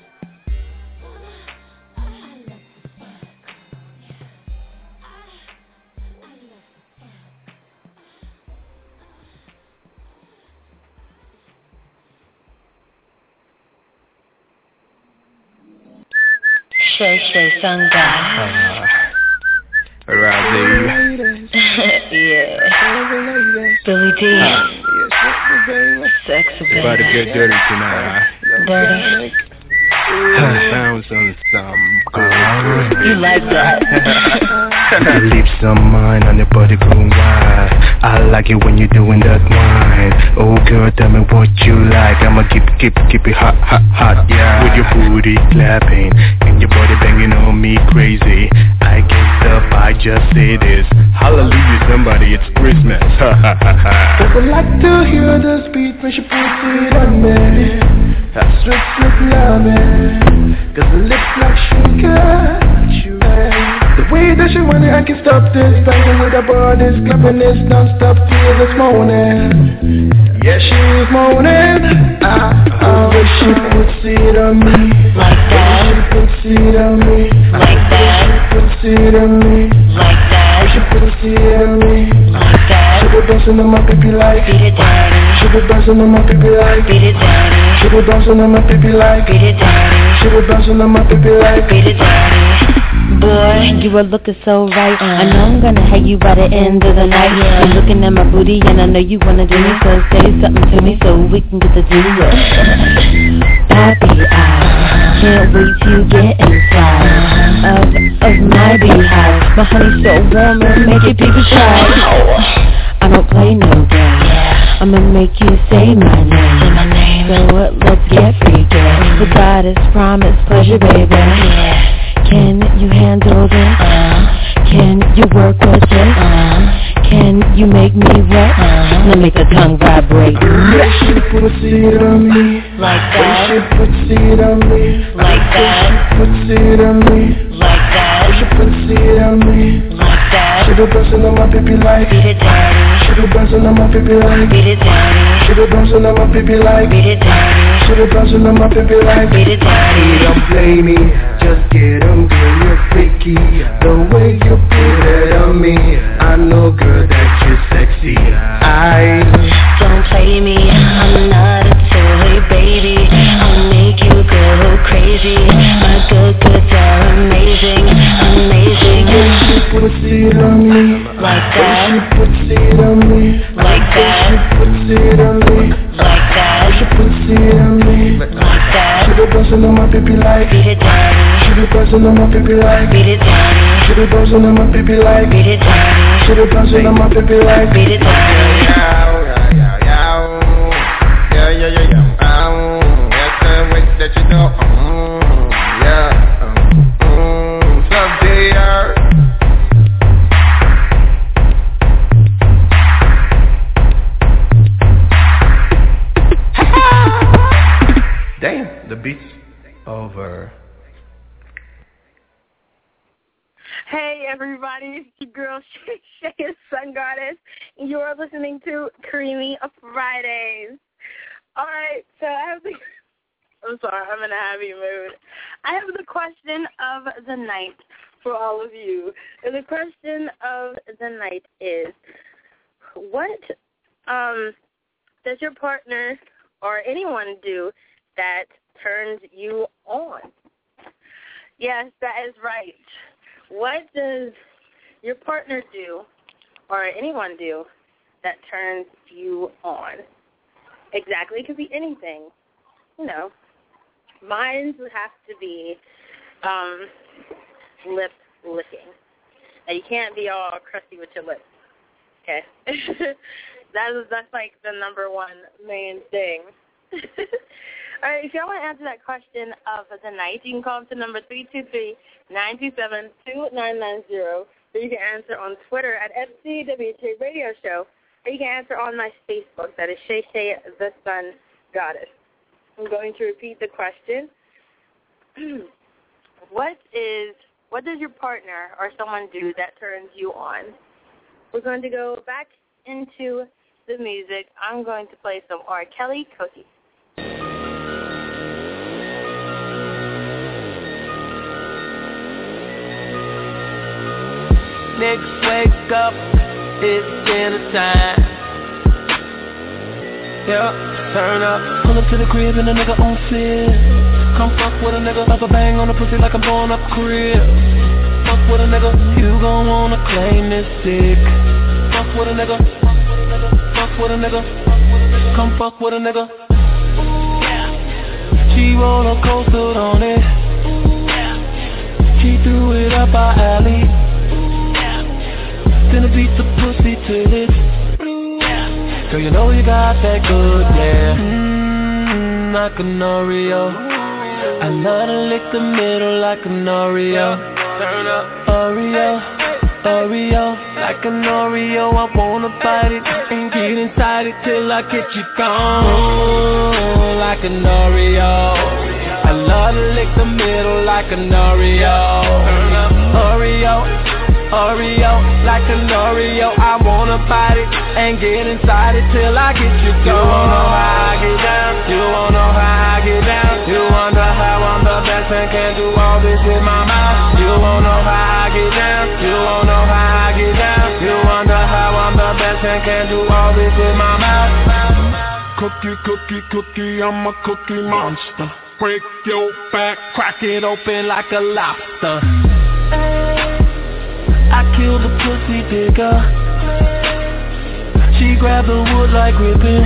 Shay Shay Sunga. Uh, Razzie. Yeah. Billy D. Uh, Sexy baby. About to get dirty tonight. Dirty. Sounds on some good. You like that? Your lips on mine and your body going wild. I like it when you're doing that wine. Oh girl, tell me what you like. I'ma keep, keep, keep it hot, hot, hot, yeah. With your booty clapping and your body banging on me crazy. I can't stop, I just say this. Hallelujah, somebody, it's Christmas. I would like to hear the beat when she puts it on me. That's sweet, sweet loving. Cause the lips like sugar. The way that she want it, I can stop this. Banging with her bodies, clapping this non-stop till this morning. Yeah, she's moaning. I, I wish she puts it on me. Like that. She puts it on me. Like that. She puts it on me. Like that. She puts it on me. Like that. She be bouncing on my baby like. Beat it daddy. She be bouncing on my baby like. Beat it daddy. She be bouncing on my baby like. Beat it daddy. She be bouncing on my baby like. Beat it daddy. Boy, you are looking so right. I know I'm gonna have you by the end of the night. You're looking at my booty and I know you wanna do me. So say something to me so we can get to do it. Happy I can't wait to get inside of, of my beehive. My honey's so warm and make it people try. I don't play no games. I'ma make you say my name. Say my name. So uh, let's get freaky. The goddess promised pleasure, baby. Yeah. Can you handle this? Uh, can you work with this? Uh, can you make me wet? Uh, Let make the tongue vibrate. Yeah, she puts it on me. Like that. She puts it on me. Like that. She puts it on me. Like that. She puts it on me. Like that. She be bouncing on my baby like. Beat it daddy. She be bouncing on my baby like. Beat it daddy. She be bouncing on my baby like. Beat it daddy. She be bouncing on my baby like. Beat it daddy. Don't play me, just get on, girl, you're freaky. The way you put it on me, I know, girl, that you're sexy. I don't play me, I'm not a toy, baby. I'll make you go crazy. My good goods are amazing, amazing. She puts it on me. Like that. She puts it on me. Like that. She puts it on me. Like that. She puts it on me. Like that. She be bouncing on my baby like. Beat it daddy. She be bouncing on my baby like. Beat it daddy. She be bouncing on my baby like. Beat it daddy. She be bouncing on my baby like. Beat it daddy. Yeah, yeah, yeah, yeah, yeah. Um, that's the way that you know. Um, yeah. Um, um, someday, uh. Damn, the beat's over. Hey everybody, it's your girl Shay Shay, Sun Goddess, and you're listening to Creamy Fridays. Alright, so I have the, I'm sorry, I'm in a happy mood. I have the question of the night for all of you. And the question of the night is, what um, does your partner or anyone do that turns you on? Yes, that is right. What does your partner do or anyone do that turns you on? Exactly, it could be anything. You know, mine would have to be um, lip licking. Now, you can't be all crusty with your lips, okay? that is, that's like the number one main thing. All right, if y'all want to answer that question of the night, you can call up to number three two three, nine two seven, two nine nine zero, or you can answer on Twitter at F C W H A Radio Show, or you can answer on my Facebook, that is Shay Shay the Sun Goddess. I'm going to repeat the question. What is, what does your partner or someone do that turns you on? We're going to go back into the music. I'm going to play some R. Kelly Cookie. Niggas wake up, it's dinner time. Yeah, turn up, pull up to the crib and a nigga on fit. Come fuck with a nigga, up a bang on the pussy like I'm blowing up crib. Fuck with a nigga, you gon' wanna claim this dick. Fuck with a nigga, fuck with a nigga, come fuck with a nigga. She roller coastered on it. She threw it up our alley. Then I beat the pussy till it's girl, you know you got that good, yeah. Mmm, like an Oreo. I love to lick the middle like an Oreo. Turn up, Oreo, Oreo, like an Oreo. I wanna bite it and get inside it till I get you gone. Like an Oreo. I love to lick the middle like an Oreo. Turn up, Oreo. Oreo, like an Oreo, I wanna bite it and get inside it till I get you going. You wanna know how I get down, you wanna know how I get down. You wonder how I'm the best and can do all this with my mouth. You wanna know how I get down, you wanna know how I get down. You wonder how I'm the best and can do all this with my mouth. Cookie, cookie, cookie, I'm a cookie monster. Break your back, crack it open like a lobster. I killed the pussy digger. She grabbed the wood like ribbon.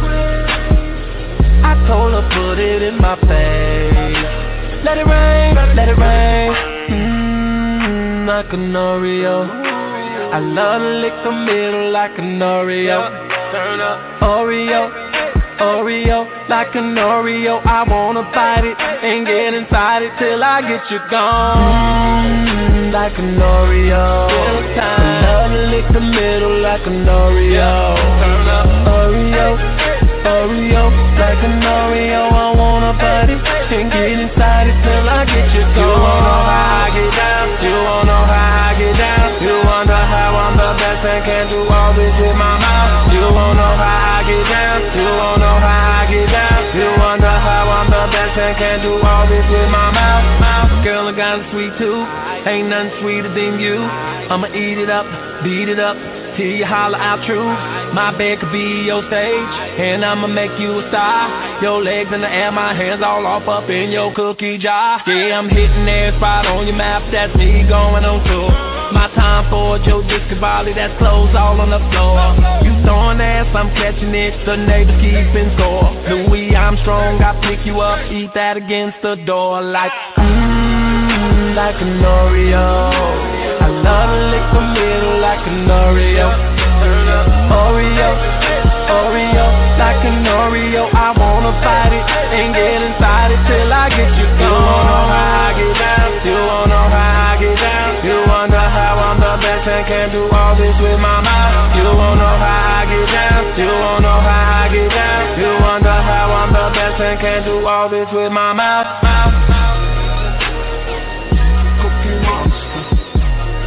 I told her put it in my face. Let it rain, let it rain. Mmm, like an Oreo. I love to lick the middle like an Oreo. Turn up, Oreo, Oreo, like an Oreo. I wanna bite it and get inside it till I get you gone. Mmm, like an Oreo. I love to lick the middle like an Oreo. Turn up, Oreo, Oreo, like an Oreo. I wanna bite it and get inside it till I get you gone. You wanna know how I get down, you wanna know how I get down. You wonder how I'm the best and can do all this with my mouth. You wanna know how I get down, you wanna know how I get down. You wonder how I'm the best and can do all this with my mouth. Girl, I got a sweet tooth, ain't nothing sweeter than you. I'ma eat it up, beat it up, till you holler out true. My bed could be your stage, and I'ma make you a star. Your legs in the air, my hands all off up in your cookie jar. Yeah, I'm hitting every spot on your map, that's me going on tour. My time for Joe Discavali, that's clothes all on the floor. You throwing ass, I'm catching it, the neighbors keeping score. Louis Armstrong, I pick you up, eat that against the door like, mmm, like an Oreo. I love to lick the middle like an Oreo. Oreo, Oreo, like an Oreo. I wanna bite it and get inside it till I get you gone. You wanna know how I get down, you wanna know how I get down. You wonder how I'm the best and can do all this with my mouth. You wanna know how I get down, you wanna know how I get down. You wonder how I'm the best and can do all this with my mouth.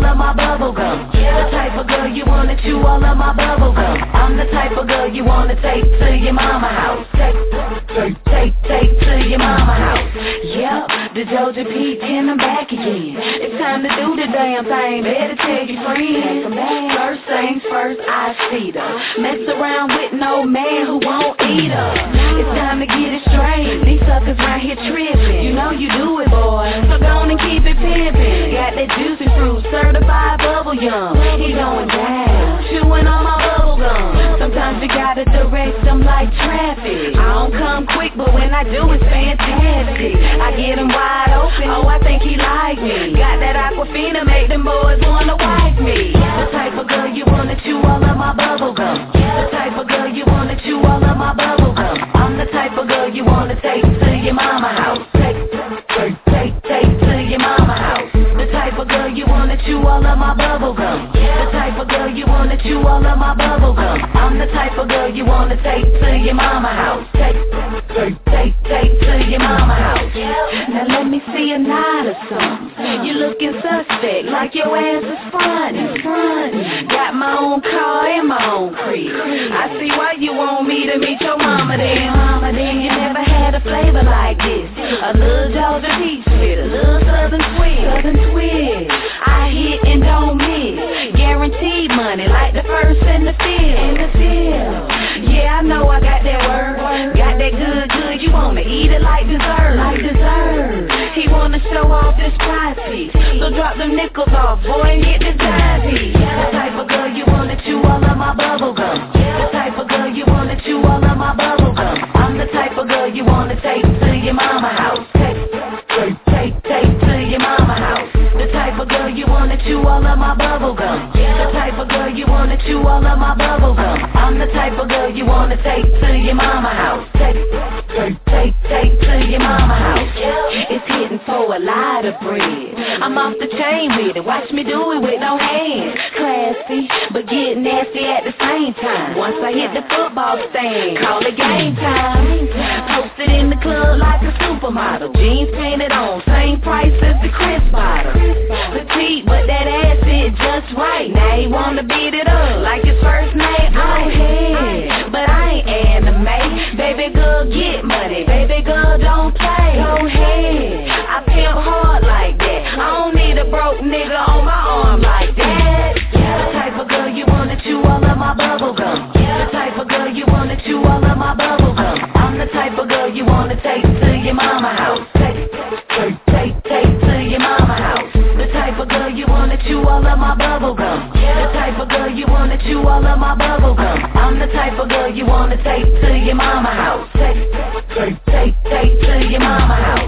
of my bubble gum. The type of girl you wanna chew all of my bubble gum. I'm the type of girl you wanna take to your mama house. Take, take, take, take to your mama house. Yep, the Georgia Peach and I'm back again. It's time to do the damn thing. Better tell your friends. First things first, I see her. Mess around with no man who won't eat her. It's time to get it straight. These suckers right here tripping. You know you do it, boy. So go on and keep it pimping. Got that juicy fruit, certified bubble yum. He going down, chewing on my bubble gum. Sometimes you gotta direct them like traffic. I don't come quick, but when I do, it's fantastic. I get him wide open. Oh, I think he like me. Got that Aquafina, make them boys wanna wife me. The type of girl you wanna chew all of my bubble gum. The type of girl you wanna chew all of my bubble gum. I'm the type of girl you wanna take to your mama house. Take, take, take, take to your mama house. The type of girl you wanna chew all of my bubble gum. The type of girl you wanna chew all of my bubble gum. I'm the type of girl you wanna take to your mama house. Take, take, take, take to your mama house. Now let me see a nod or something. You looking suspect, like your ass is funny. Got my own car and my own crib. I see why you want me to meet your mama then. Mama then, you never had a flavor like this. A little Georgia Peach with a little southern twist. Southern twist. I hit and don't miss. Guaranteed money like the first and the fifth. In the field. Yeah, I know I got that word. Got that good, good. You wanna eat it like dessert. Like dessert. He wanna show off this prize piece. So drop them nickels off, boy, and get this dime piece. The type of girl you wanna chew all of my bubble gum. The type of girl you wanna chew all of my bubble gum. I'm the type of girl you wanna take to your mama house. Take, take, take, take to your mama house. The type of girl you wanna chew all of my bubble gum. The type of girl you wanna chew all of my bubble gum. I'm the type of girl you wanna take to your mama house. Take, take, take, take to your mama house. It's hitting for a lot of bread. I'm off the chain with it. Watch me do it with no hands. Classy, but get nasty at the same time. Once I hit the football stand, call it game time. Posted in the club like a supermodel. Jeans painted on, same price as the Chris bottle. Petite, but that ass fit just right. Now he wanna beat it up like his first name. Go ahead, but I ain't anime. Baby girl, get money. Baby girl, don't play. Go ahead, I pimp hard like that. I don't need a broke nigga on my arm like that. The type of girl you wanna chew all of my bubble gum. The type of girl you wanna chew all of my bubble gum. I'm the type of girl you wanna take to your mama house. Take, take, take, take to your mama house. The type of girl you wanna chew all of my bubble gum. The type of girl you wanna chew all of my bubble gum. I'm the type of girl you wanna take to your mama house. Take, take, take, take to your mama house.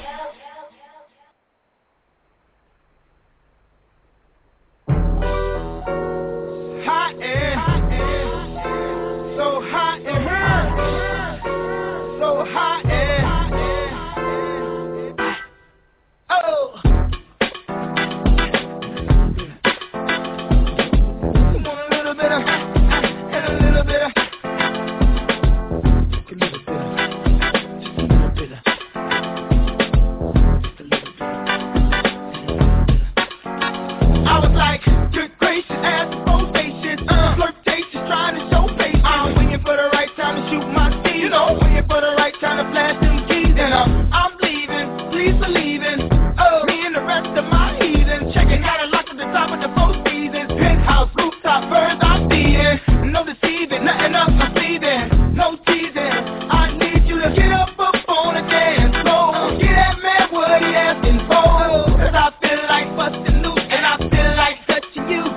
Hot and so hot and hurt, so hot and oh. Come on, a little bit of and a little bit of, a little bit of, just a little bit of, just a little bit of. I was like, good gracious, ass so spacious, uh, flirtatious, trying to show patience. I'm waiting for the right time to shoot my steam, you know, waiting for the right time to flash them keys. And uh, I'm leaving, please believe in, oh, me and the rest of my heathens, checking out a lock at the top of the four seasons, penthouse, rooftop, birds I'm feeding, no deceiving, nothing up my sleeving, no teasing. I need you to get up up on the dance floor, get that man what he asking for, cause I feel like busting loose and I feel like touching you.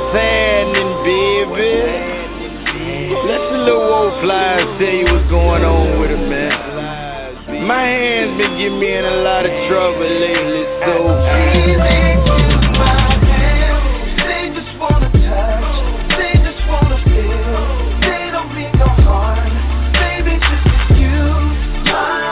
happening, baby? Let the little old flies tell you what's going on with it, man. My hands been getting me in a lot of trouble lately, so They just wanna touch, they just wanna feel. They don't mean no harm, baby, just excuse my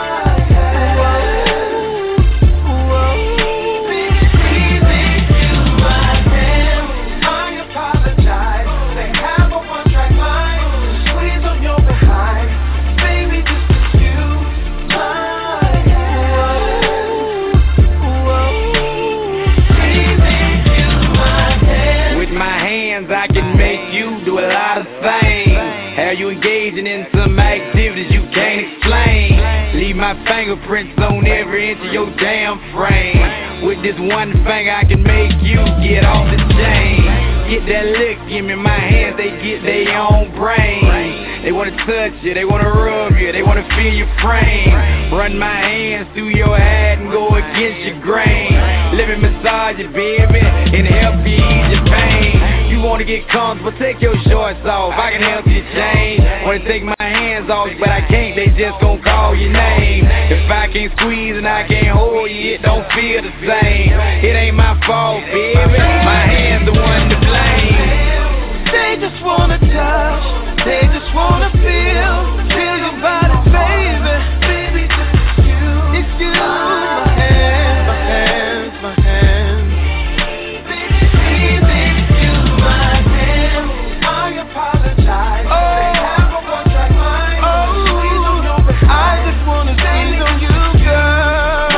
I can make you do a lot of things. Have you engaging in some activities you can't explain. Leave my fingerprints on every inch of your damn frame. With this one finger I can make you get off the chain. Get that lick, give me my hands, they get their own brain. They wanna touch you, they wanna rub you, they wanna feel your frame. Run my hands through your head and go against your grain. Let me massage you, baby, and help you ease your pain. You wanna get comfortable, take your shorts off, I can help you change. Wanna take my hands off, but I can't, they just gon' call your name. If I can't squeeze and I can't hold you, it don't feel the same. It ain't my fault, baby, my hands the one to blame. They just wanna touch, they just wanna feel, feel your body, baby. Baby, just excuse, excuse my hands, my hands, my hands. Baby, please excuse my hands. I apologize. Oh, they have a one-track mind. Oh, squeeze on your behind. I just wanna squeeze on you, girl.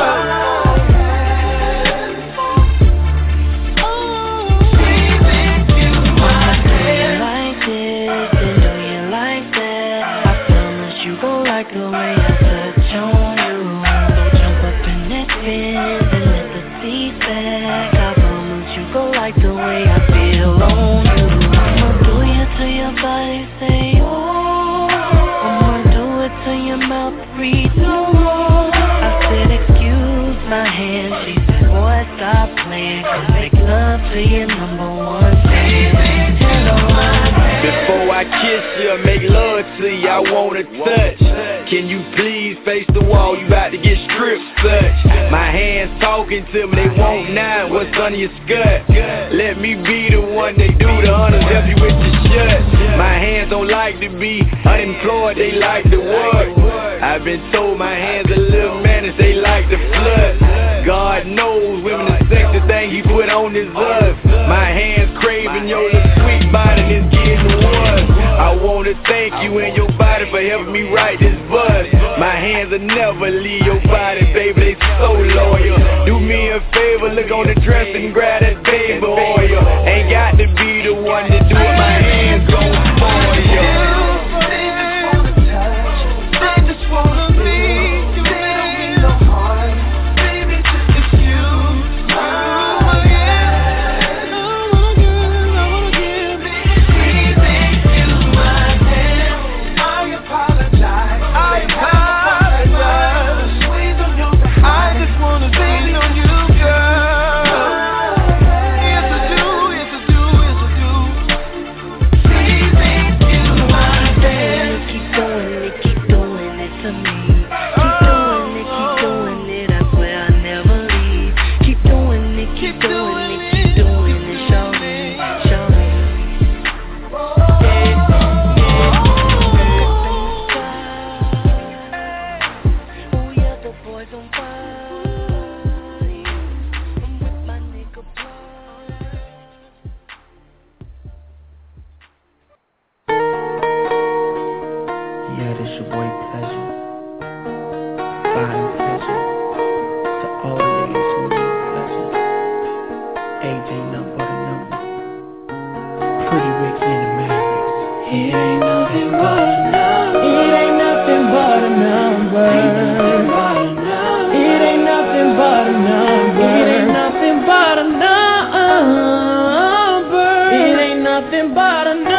Oh, please excuse my hands. Like this, and know you like that. I promise you gon' like the way I touch on you. Don't jump up in that fence and let the seat back. I promise you gon' like the way I feel on you. I'ma do you to your body, say oh. I'ma do it to your mouth, breathe no more. I said excuse my hand, she said boy stop playing, 'cause make love to your number one fan. Hello, before I kiss you, make love to you, I wanna touch. Can you please face the wall, you about to get stripped such. My hands talking to me, they want nine, what's under your skirt? Let me be the one, they do the honors, help you with your shirt. My hands don't like to be unemployed, they like to work. I've been told my hands a little managed, they like to flirt. God knows women the sex, the thing he put on this earth. My hands craving your little sweet body, this getting worse. I wanna thank you and your body for helping me write this buzz. My hands will never leave your body, baby, they so loyal. Do me a favor, look on the dress and grab that baby oil. Ain't got to be the one to do it, my hands gon' spoil you. They just wanna be, you don't mean no harm. Baby, just excuse my hands. I wanna give, I wanna give. Please excuse my hands. I apologize. I apologize. Squeeze on your behind. I just wanna squeeze on you, girl. Yes I do, yes I do, yes I do. Please excuse my hands. keep doing it, keep doing it to me. Keep doing it, keep doing it, I swear I never leave. Keep doing it, keep doing it, keep doing it, show me, show me. Oh yeah, the boys on fire. I'm with my nigga Yeah, this your boy Pleasure. Fine pleasure to all the ladies who need pleasure. A J number the number. Pretty Ricky in the Mavericks. It ain't nothing but a number. It ain't nothing but a number. It ain't nothing but a number. It ain't nothing but a number. It ain't nothing but a number.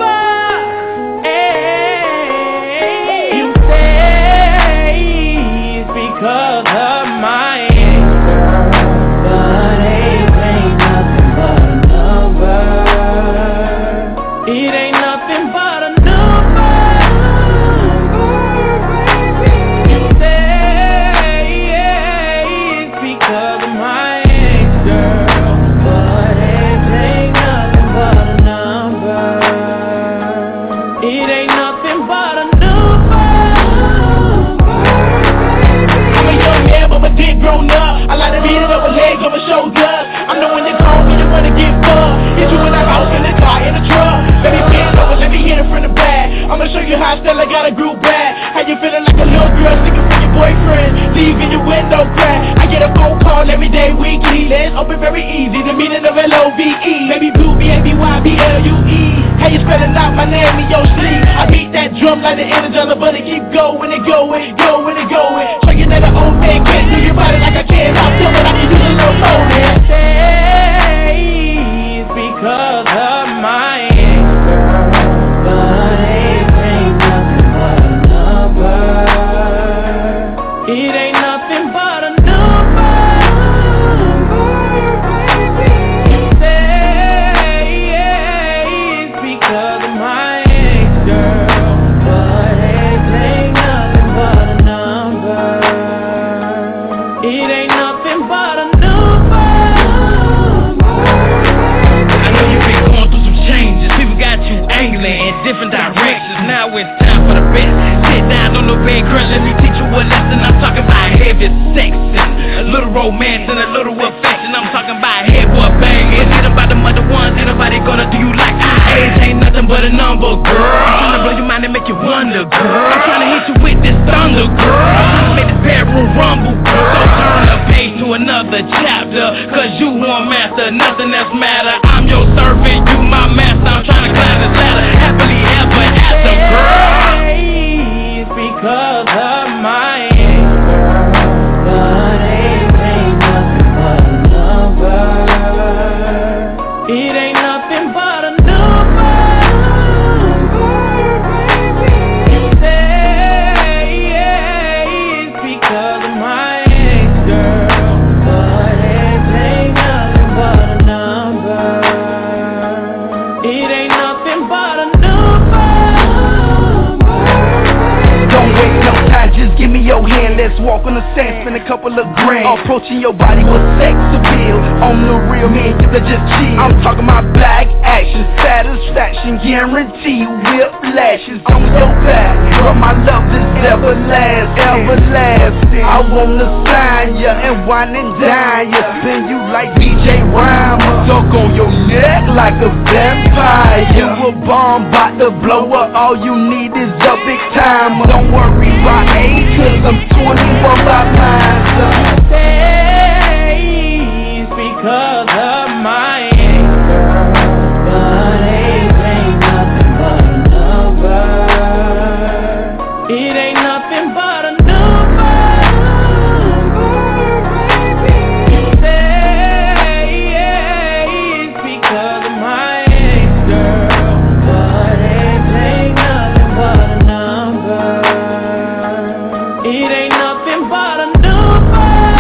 Because of my ex-girl, but it ain't nothing but a number. you spelling out my name in your sleeve? I beat that drum like the Energizer, but it keep going and going, going and going. Tricking that the old man can't do your body like I can. I'm still, but I can use a little more, man. It's because of my ex-girl, but it ain't nothing but a number. It ain't nothing but a number, baby. You say it's because of my ex-girl, but it ain't nothing but a number. It ain't nothing but a number. I know you've been going through some changes. People got you angling in different directions. Now it's time for the best. Sit down on the bed, girl, let me teach you a lesson. I'm talking about heavy sex and a little romance and a little affection. I'm talking about head boy banging. Ain't about the mother ones, ain't nobody gonna do you like age ain't nothing but a number, girl. I'm trying to blow your mind and make you wonder, girl. I'm trying to hit you with this thunder, girl. I'm trying to make this bedroom rumble, girl. So turn the page to another chapter, cause you won't master nothing else matter. I'm your servant, you my master. I'm trying to climb this ladder happily ever after, girl. It's because of my ex-girl, but it ain't nothing but a number. It ain't nothing but a number, baby. You say it's because of my ex-girl, but it ain't nothing but a number. It ain't nothing but a number. Don't waste no time, just give me your hand. Let's walk on the sand, spend a couple of grand. Approaching your body with sex appeal. On the real, man, you can just chill. I'm talking about black action, satisfaction, guarantee. Whiplashes on your back. Girl, my love is everlasting, everlasting. I wanna sign ya and wine and dine ya. Then you like D J Rhymer, suck on your neck like a vampire. You a bomb, bout to blow up. All you need is a big timer. Don't worry about age, cause I'm twenty-one by mine, son. It's because of my ex-girl, but it ain't nothing but a number. It ain't nothing but a number, baby. You say it's because of my ex-girl, but it ain't nothing but a number. It ain't nothing but a number.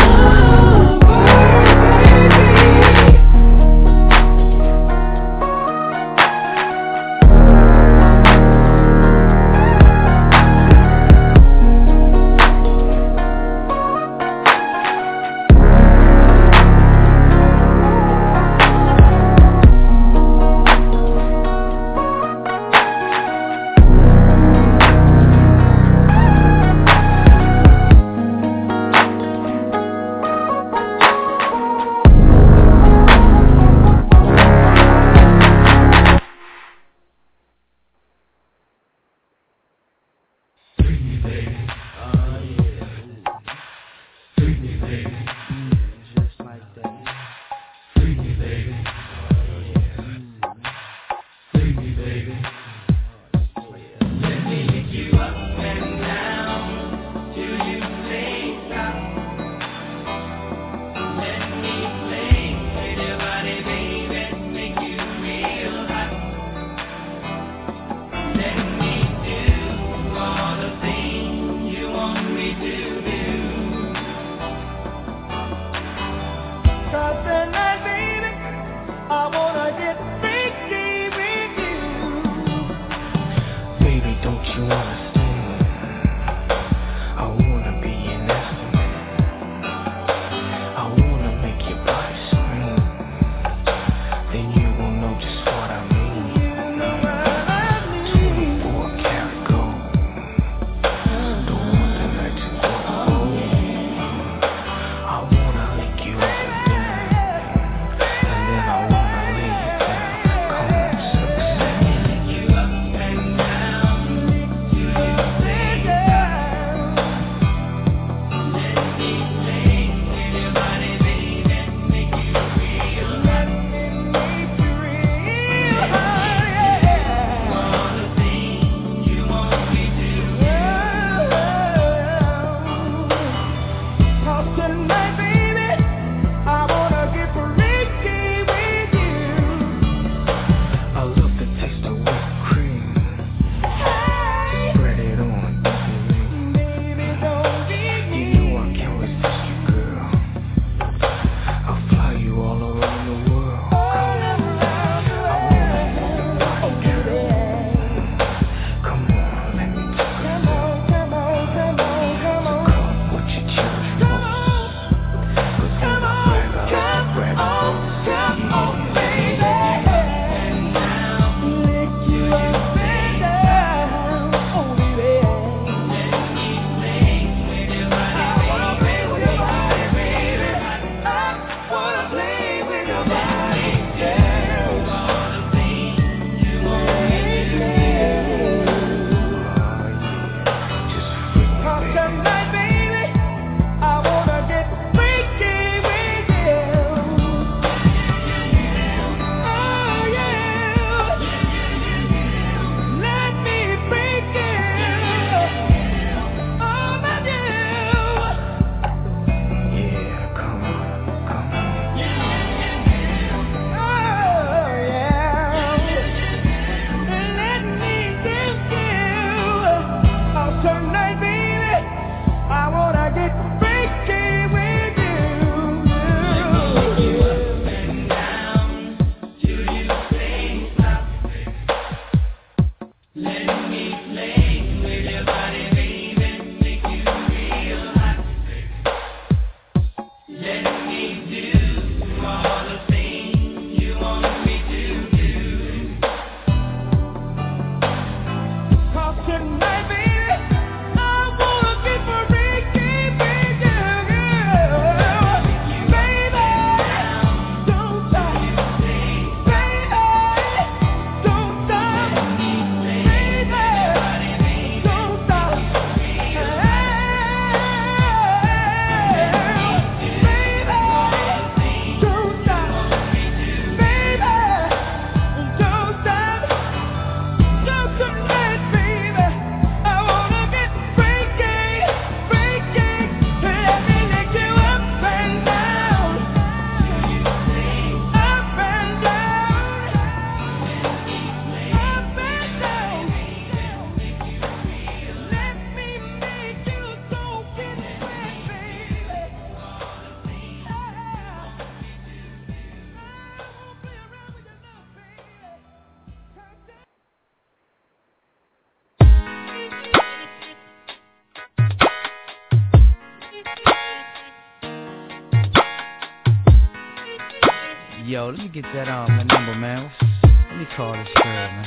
Yo, let me get that um that number, man. Let me call this girl, man.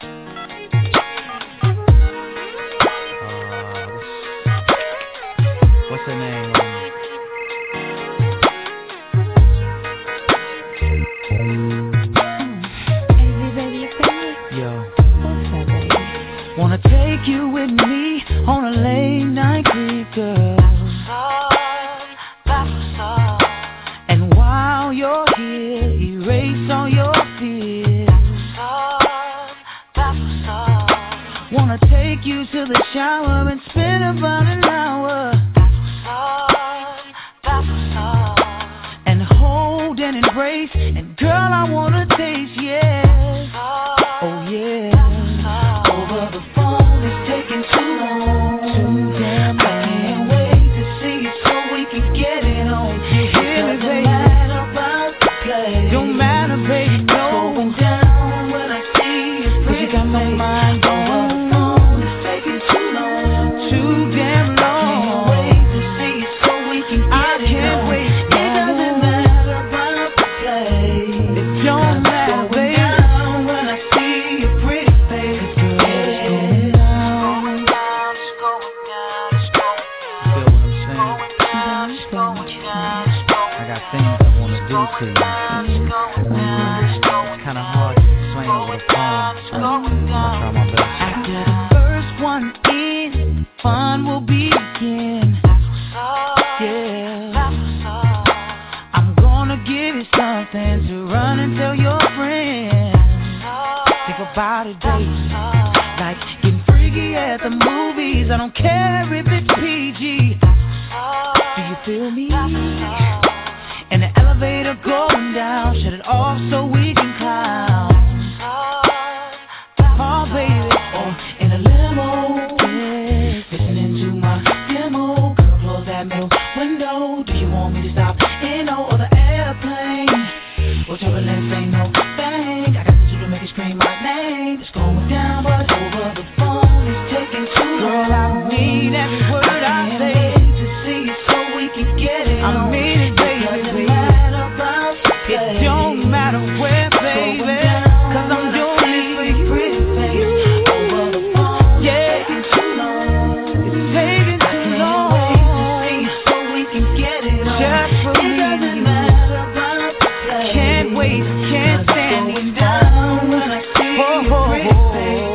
Uh, what's, what's her name? Yo, what's that, baby? Wanna take you with me on a late night creep, girl. And while you're here, erase all your fears. Wanna take you to the shower and spend about an hour. And hold and embrace, and girl, I wanna taste, yeah. Oh yeah. Over the phone, it's taking too long. Too damn long. I can't wait to see you so we can get it on. You hear me, baby? Don't matter about the play. Don't matter, baby, no. Going down when I see you, cause you got my mind on. Over the phone, it's taking too long. Too damn long. I can't wait to see you so we can get I it can't on. Wait. It doesn't matter about the play. It don't matter, baby. Down when I see your pretty face. It's going down. It's going down. It's going down. It's going down. Feel what I'm saying? It's going down. I got things I wanna do to you. It's kinda hard to explain over the phone, so I'm gonna try my best. After the first one in, fun will begin. Yeah. I'm gonna give you something to run and tell your friends. Think about it, baby. Like getting freaky at the movies. I don't care if it's P G. Do you feel me? In the elevator going down, shut it off so we can clown. Oh baby, or in a limo, yeah. Listening to my demo. Girl, close that middle window. Do you want me to stop in or the airplane? Or turbulence ain't no thing. I got the you to make it scream my name. It's going down, but over the phone it's taking too long. Girl, I mean every word I say. To see you so we can get it. I mean it, baby. It don't matter where, baby, cause I'm doing it for you, pretty face. Over the phone, yeah, it's too long. It's taking too long. I can't wait to see you so we can get it on. Just for me. It doesn't matter about the play. Can't wait, can't stand it down when I see oh, you, pretty oh, face.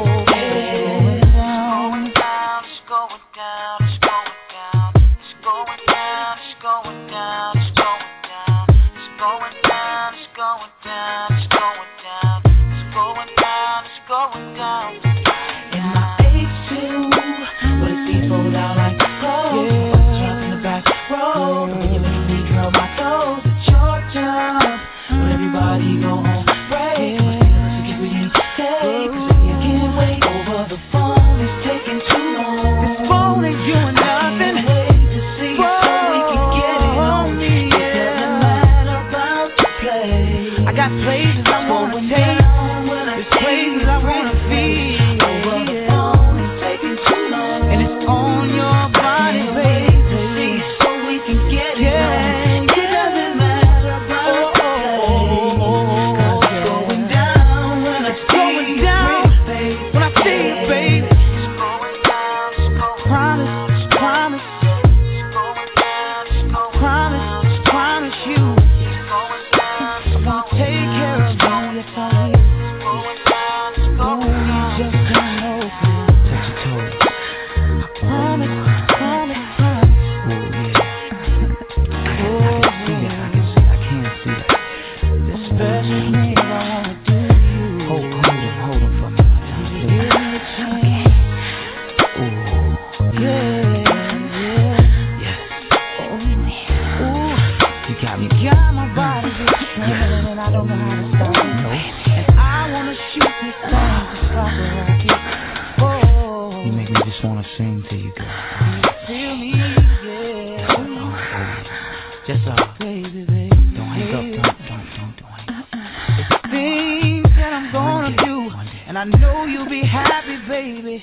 It's going down, it's going down, it's going down, it's going down, it's going down, it's going down. It's going down, it's going down, it's going down, it's going down. In my H two, where the seats fold out like clothes. Yeah. Jump in the back row, when you make me curl my toes. It's your job, when everybody go on break. What's the other security take? Cause baby, I can't wait. Over the phone, it's taking too long. This phone ain't doing nothing. I can't wait to see you so we can get it on. It doesn't matter about the play. I got places I wanna take, there's places I wanna feel. I just wanna sing to you, girl. Feel me, yeah. Oh, oh, just uh, baby, baby. Don't hang up, don't, don't, don't, don't hang up. Things that I'm gonna day, do, and I know you'll be happy, baby.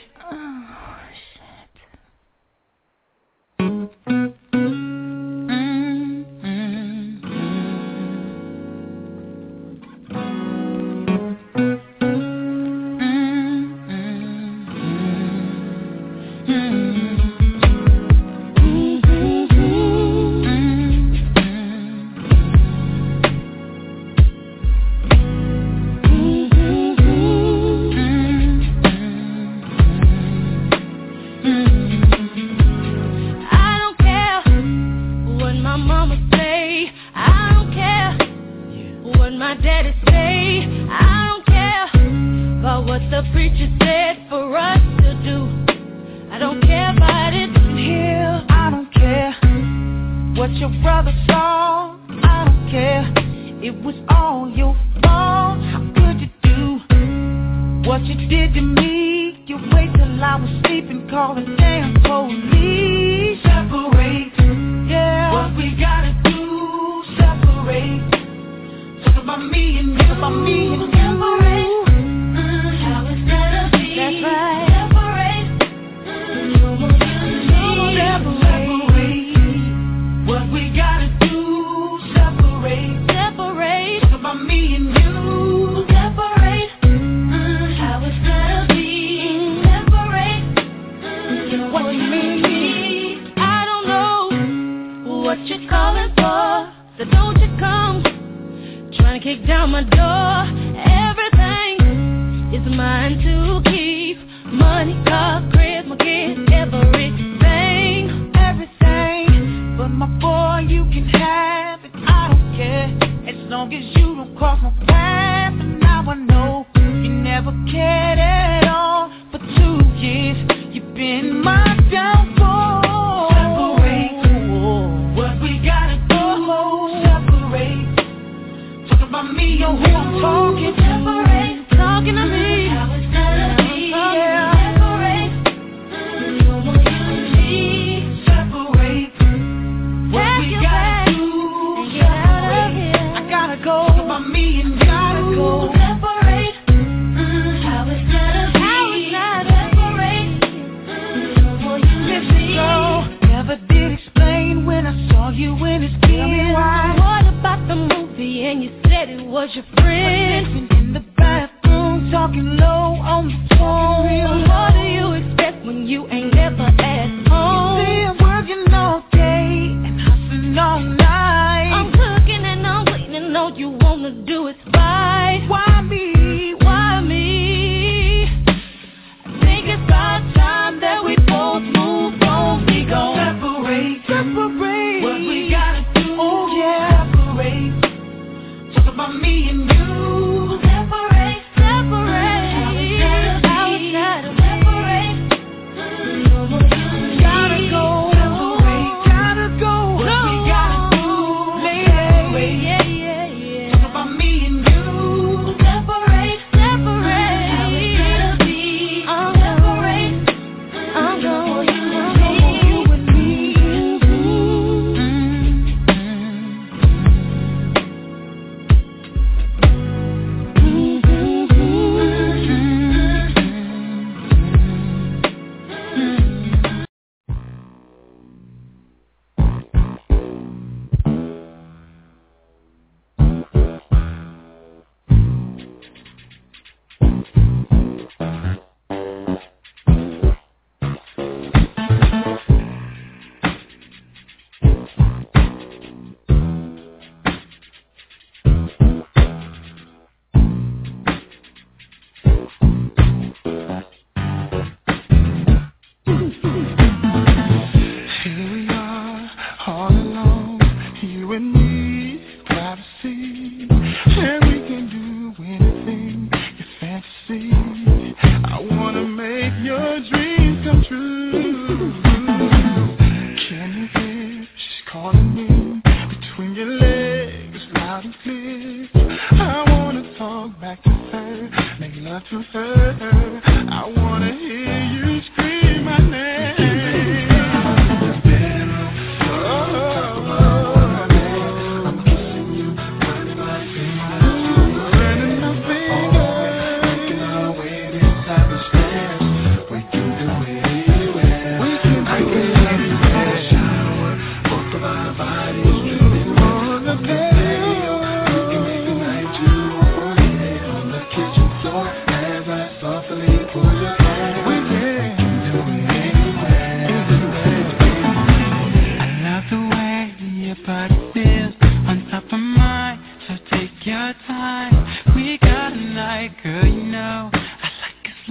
love to her. I wanna hear you scream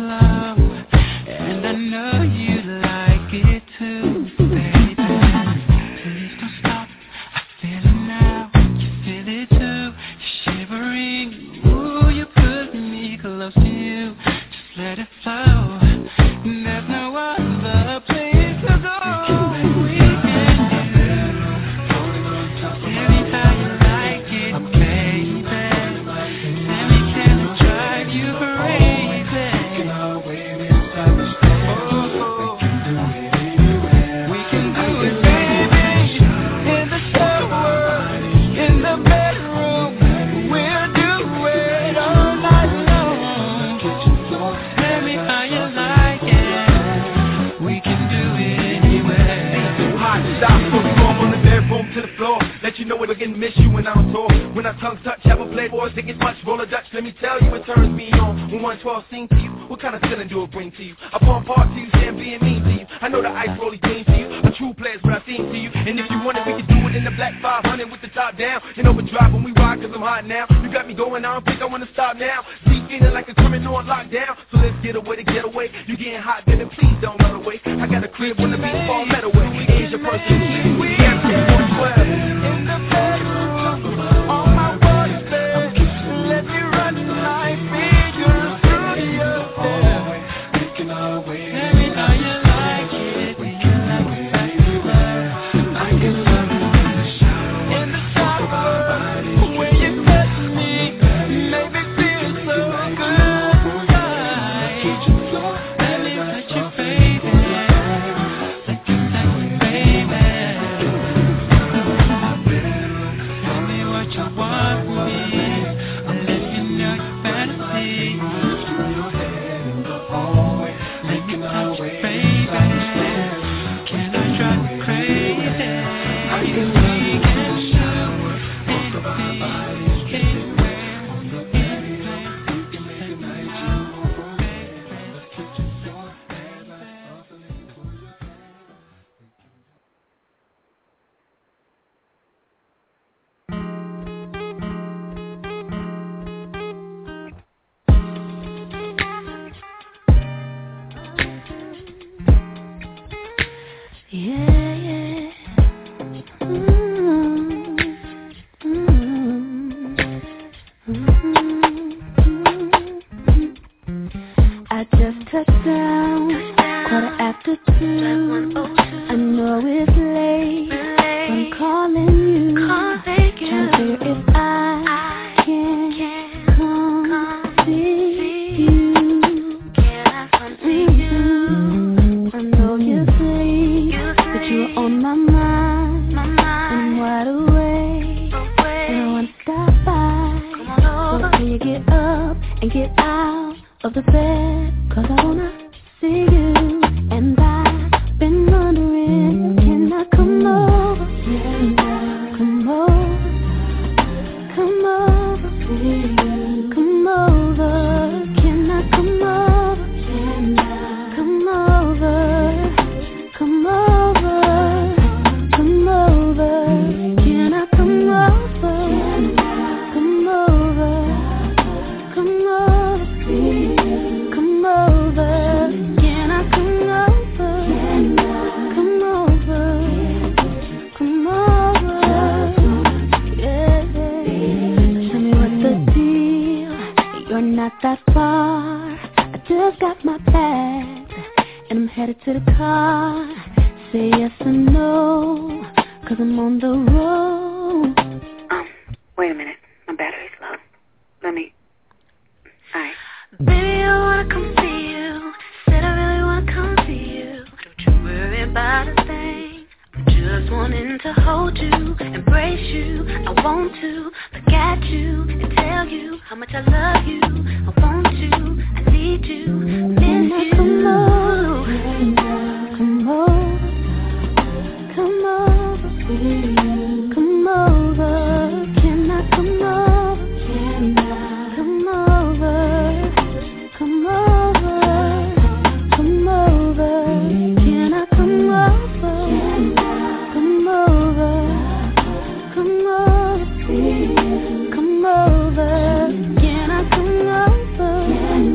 Come over, can I come over?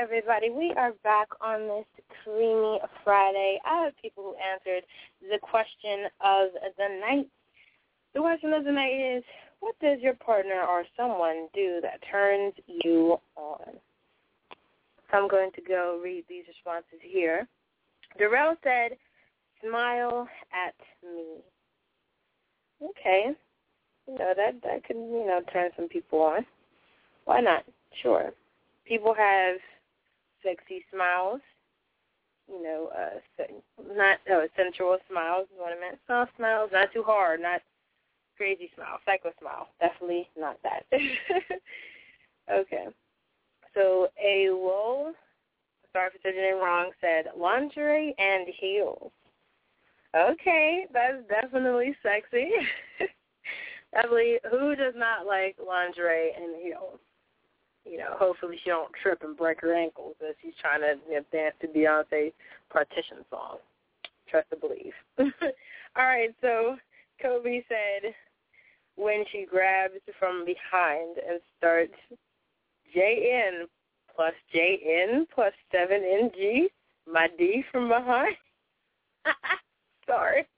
everybody. We are back on this Creamy Friday. I have people who answered the question of the night. The question of the night is, what does your partner or someone do that turns you on? So I'm going to go read these responses here. Darrell said, smile at me. Okay. You know, that, that could, you know, turn some people on. Why not? Sure. People have sexy smiles, you know, uh, not oh, sensual smiles is what I meant. Soft smiles, not too hard, not crazy smile, psycho smile. Definitely not that. Okay. So a Lowell, sorry for saying it wrong, said lingerie and heels. Okay, that's definitely sexy. Definitely, who does not like lingerie and heels? You know, hopefully she don't trip and break her ankles as she's trying to, you know, dance to Beyonce's Partition song. Trust to believe. All right, so Kobe said when she grabs from behind and starts J N plus J N plus seven N G, my D from behind. Sorry.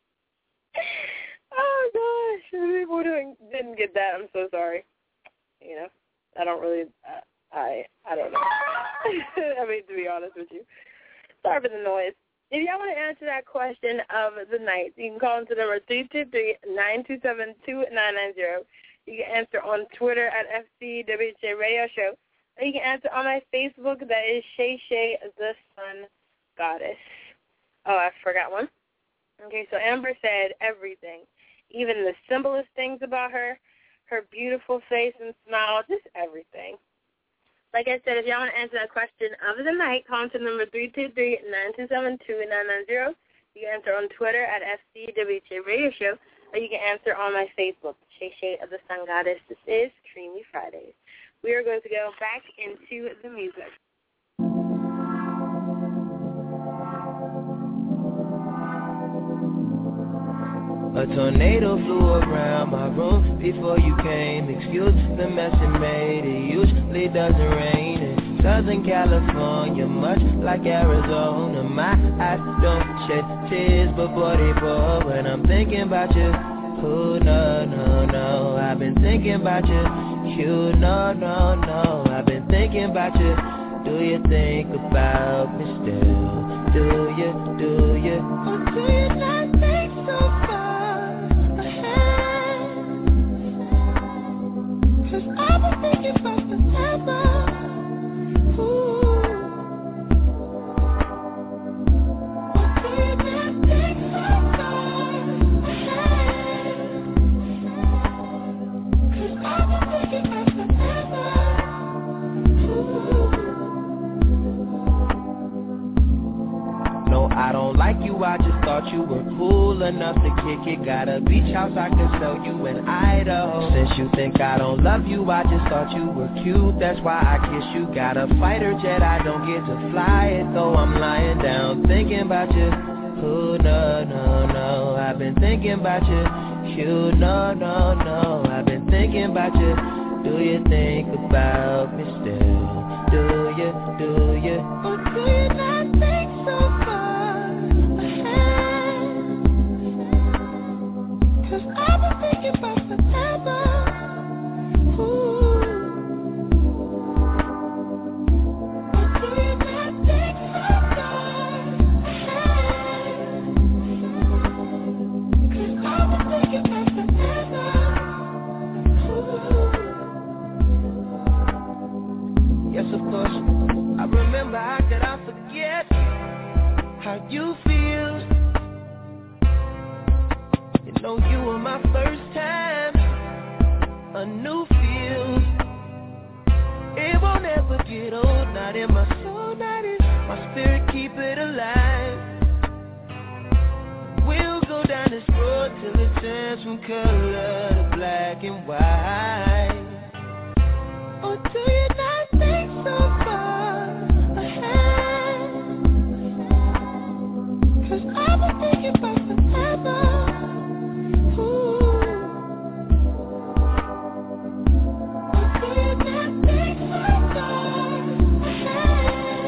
Oh, gosh. People doing, didn't get that. I'm so sorry. You know. I don't really, uh, I I don't know. I mean, to be honest with you. Sorry for the noise. If y'all want to answer that question of the night, you can call into number three two three, nine two seven, two nine nine zero. You can answer on Twitter at F C W H A Radio Show. Or you can answer on my Facebook, that is Shay Shay the Sun Goddess. Oh, I forgot one. Okay, so Amber said everything, even the simplest things about her. Her beautiful face and smile, just everything. Like I said, if y'all want to answer that question of the night, call to number three two three, nine two seven, two nine nine zero. You can answer on Twitter at F C W H A Radio Show, or you can answer on my Facebook, Shay Shay of the Sun Goddess. This is Creamy Fridays. We are going to go back into the music. A tornado flew around my room before you came. Excuse the mess it made. It usually doesn't rain in Southern California, much like Arizona. My eyes don't shed tears, but boy they pour when I'm thinking about you. Oh no, no, no, I've been thinking about you. You, no, no, no, I've been thinking about you. Do you think about me still? Do you, do you? Or do you not think so far? I've been thinking about forever. Ooh. I see that thing so far ahead. 'Cause I've been thinking about forever. Ooh. No, I don't like you, I just thought you were cool enough to kick it. Got a beach house I can sell you in Idaho. Since you think I don't love you, I just thought you were cute. That's why I kiss you. Got a fighter jet, I don't get to fly it, though I'm lying down thinking about you. Oh no, no, no, I've been thinking about you. You, no, no, no, I've been thinking about you. Do you think about me still? Do you, do you? Or do you not think so far ahead? 'Cause I've been thinking about forever. Ooh. Or do you not think so far ahead? 'Cause I've been thinking about forever. Ooh. Yes, of course. I remember, how could I forget how you feel? You know you were my first time, a new feel. It won't ever get old, not in my soul, not in my spirit, keep it alive. We'll go down this road till it turns from color to black and white. Or do you not think so far ahead? 'Cause I've been thinking about forever. Ooh. Or do you not think so far ahead?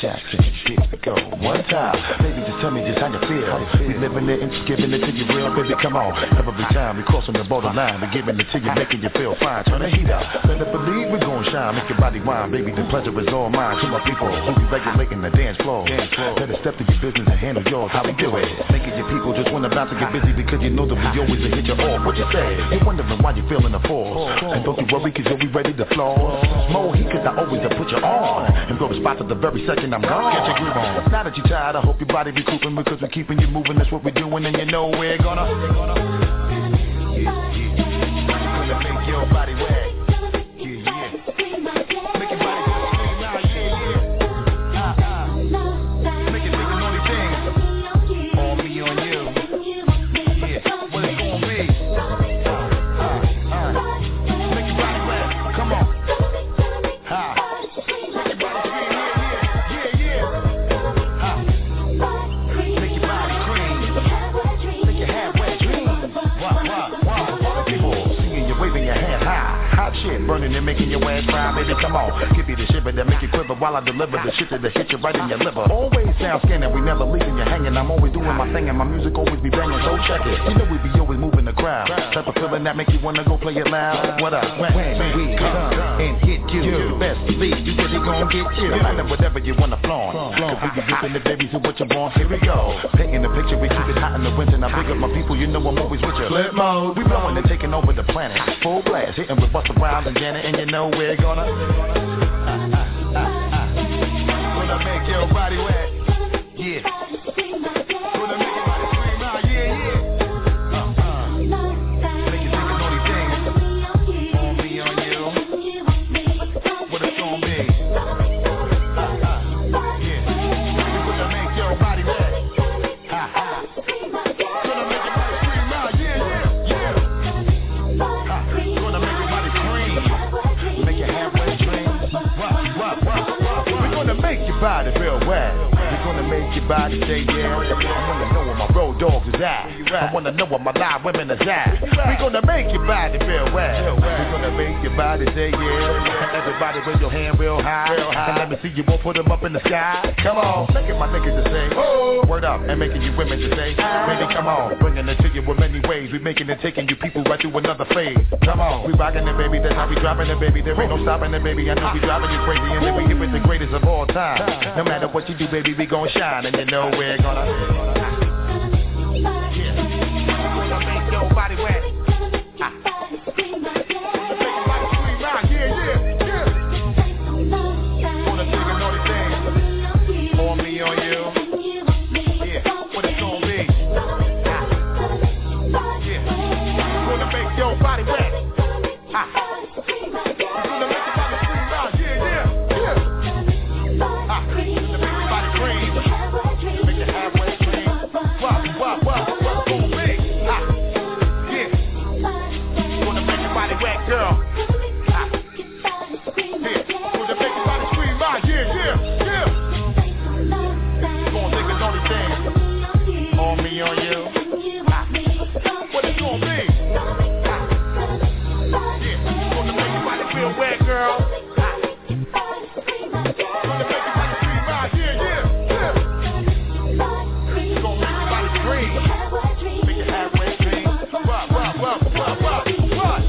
Jackson, here we go. One time, baby, just tell me just how you feel. We living it and just giving it to you real, baby, come on. Every time we crossing the borderline, we giving it to you, making you feel fine. Turn the heat up, better believe we're gonna shine. Make your body wine, baby, the pleasure is all mine. To my people who be regulating the dance floor. Better step to your business and handle yours, how we do it. Making your people just wanna bounce and get busy because you know that we always hit you off. What you say? You're wondering why you feeling the force. And don't you worry cause you'll be ready to floor. More heat cause I always have put you on. And go to spots at the very second I'm gone. Get your groove on. Now that you're tired, I hope your body be cooping because we're keeping you moving. That's what we're doing and you know we're gonna yeah, yeah. Gonna make your body wet. Yeah, yeah. Make your body go scream out. Yeah, yeah. Uh, uh. Make it make a naughty thing. On me, on you. Yeah, what it's gonna be. Uh, uh, uh. Make your body wet. Come on. Ha. Shit, burning and making your ass cry, baby, come on. Give me the shiver that make you quiver while I deliver the shit that hit you right in your liver. Always sound scanning, we never leaving you hanging. I'm always doing my thing and my music always be banging, so check it. You know we be always moving the crowd. Type of feeling that make you wanna go play it loud. What up? When, when we come and hit you, you best believe you really gon' get you. No matter whatever you wanna flaunt. Cause we be dipping the babies who what you want. Here we go. Painting the picture, we keep it hot in the winter. Now big up my people, you know I'm always with you. Flip mode, we blowing and taking over the planet. Full blast, hitting with Busta Rhymes and Janet, and you know we're gonna uh, uh, uh, uh. Gonna make your body wet. Yeah. Gonna make your body scream out. Yeah, yeah. Uh, uh. Make you think of naughty things. On me, on you. What it's gonna be. Uh, uh. Yeah. We're gonna make your body wet. Ha ha. Gonna make your body scream out. Yeah, yeah, yeah. Uh, gonna make your body scream. Make your halfway dream. What, what, what, what? We're gonna make your body feel wet. We're gonna make your body say yeah. I wanna know where my road dogs is at. I wanna know where my live women is at. We're gonna make your body feel wet. We're gonna make your body say yeah. Everybody raise your hand real high. And let me see you won't put them up in the sky. Come on, making my niggas to say oh, word up, and making you women to say baby come on, bringing it to you in many ways. We making it, taking you people right through another phase. Come on, we rocking it, baby. That's how we dropping it, baby. There ain't no stopping it, baby. I know we driving you crazy, and then we give it the greatest of all time. No matter what you do, baby, we gon' shine, and you know we're gonna. Yeah. Gonna make your body wet. Ah. Gonna make your body scream out. Yeah, yeah, yeah. Gonna take a naughty thing. On me, on you. Yeah. What it's gonna be. Ah. Yeah. Gonna make your body wet. Ah. Girl, ah. Yeah, gonna make your body scream out, yeah, yeah, yeah. Gonna take a naughty thing. On me, on you. Ah. What it's gonna be? Ah. Yeah, gonna make your body feel wet, girl. Ah. Gonna make your body scream out, yeah, yeah, yeah. Gonna make your body scream. Make it halfway scream. What, what, what, what, what, what?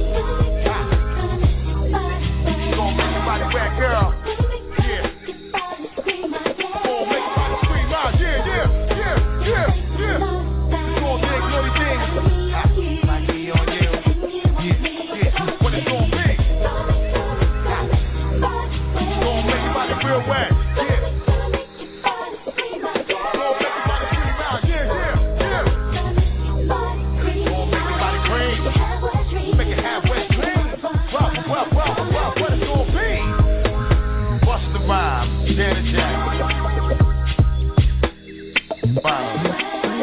Wet girl, yeah. Gonna make your body scream out, yeah, yeah, yeah, yeah, yeah. Gonna make naughty things. Ah, like me on you, yeah, yeah. What it's gonna be? Ah. Gonna make your body real wet, yeah. Gonna make your body scream out, yeah, yeah, yeah. Gonna make your body scream. Make it halfway scream. What, what, what, what, what it's gonna be? Busta Rhymes, Janet Jackson. Finally.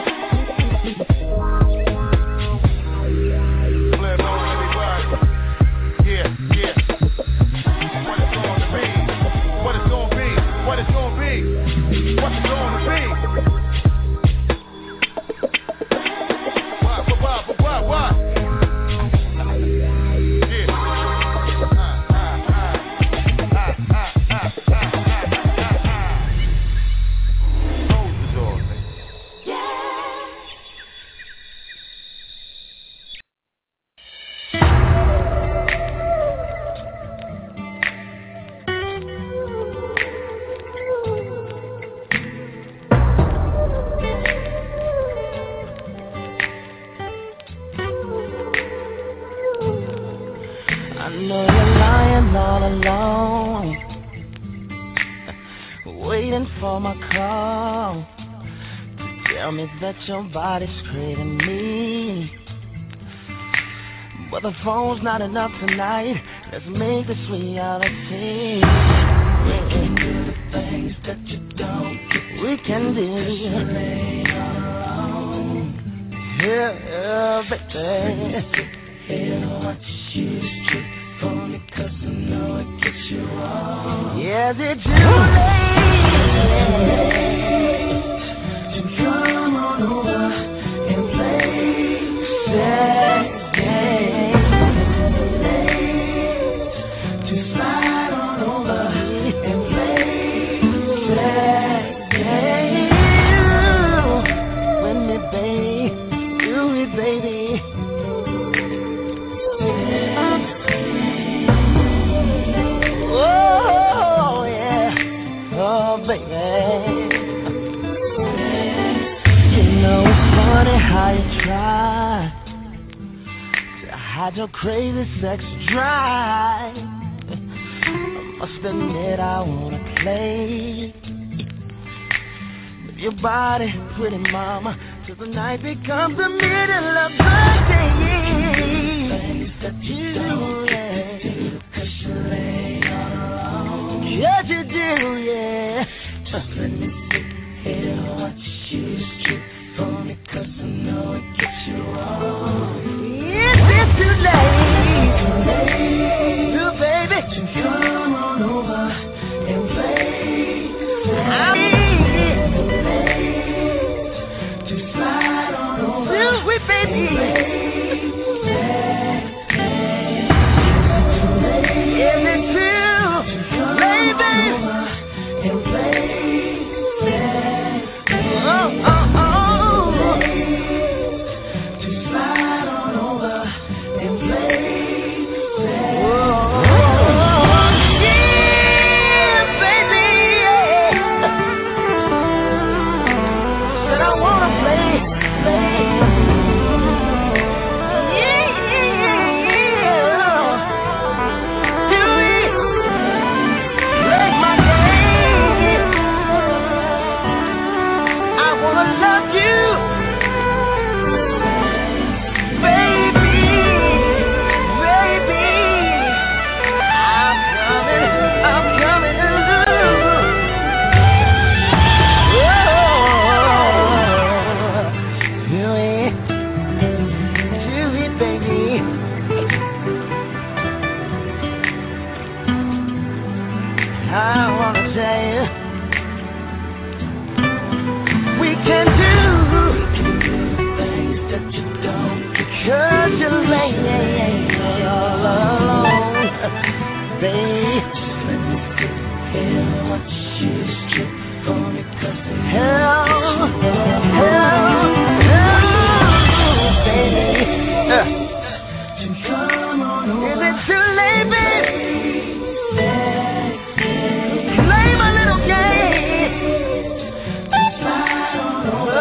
Flip on everybody. Yeah, yeah. What it's gonna be? What it's gonna be? What it's gonna be? What's it gonna be? What, what, what, what, what? for my call. Tell me that your body's craving me. But the phone's not enough tonight. Let's make this reality. We can do the things that you don't get. We can do. Yeah, yeah, baby. Hear what you do for me, 'cause I know it gets you wrong. Yeah, it's too late to come on over and play sad games. Late to slide on over and play sad games with me, babe. Do it, baby. Oh, yeah. Oh, baby. You know it's funny how you try to hide your crazy sex drive. I must admit I wanna play with your body, pretty mama, till the night becomes the middle of the day. Things that you do, yeah, 'cause you lay all around. Yes, you do, yeah. Just let me sit here, watch you strip for me, 'cause I know it gets you wrong. Is it too late? Too late, you baby, to come on over and play. I'll be too late to slide on over. Do it, baby. Is it true, baby? And play. Oh, oh, oh. To slide on over and play. Oh, yeah, baby, yeah. Said I wanna play, play. Yeah, do it. Break my game. I wanna love you, baby, baby. I'm coming, I'm coming to you. Do it, do it, baby. I wanna tell you, we can do things that you don't, because you lay all alone, babe. Let me sit here, watch you strip for me, 'cause hell, hell, hell, baby. Uh. Come on over. Is it too late, baby? Play my little game. Oh,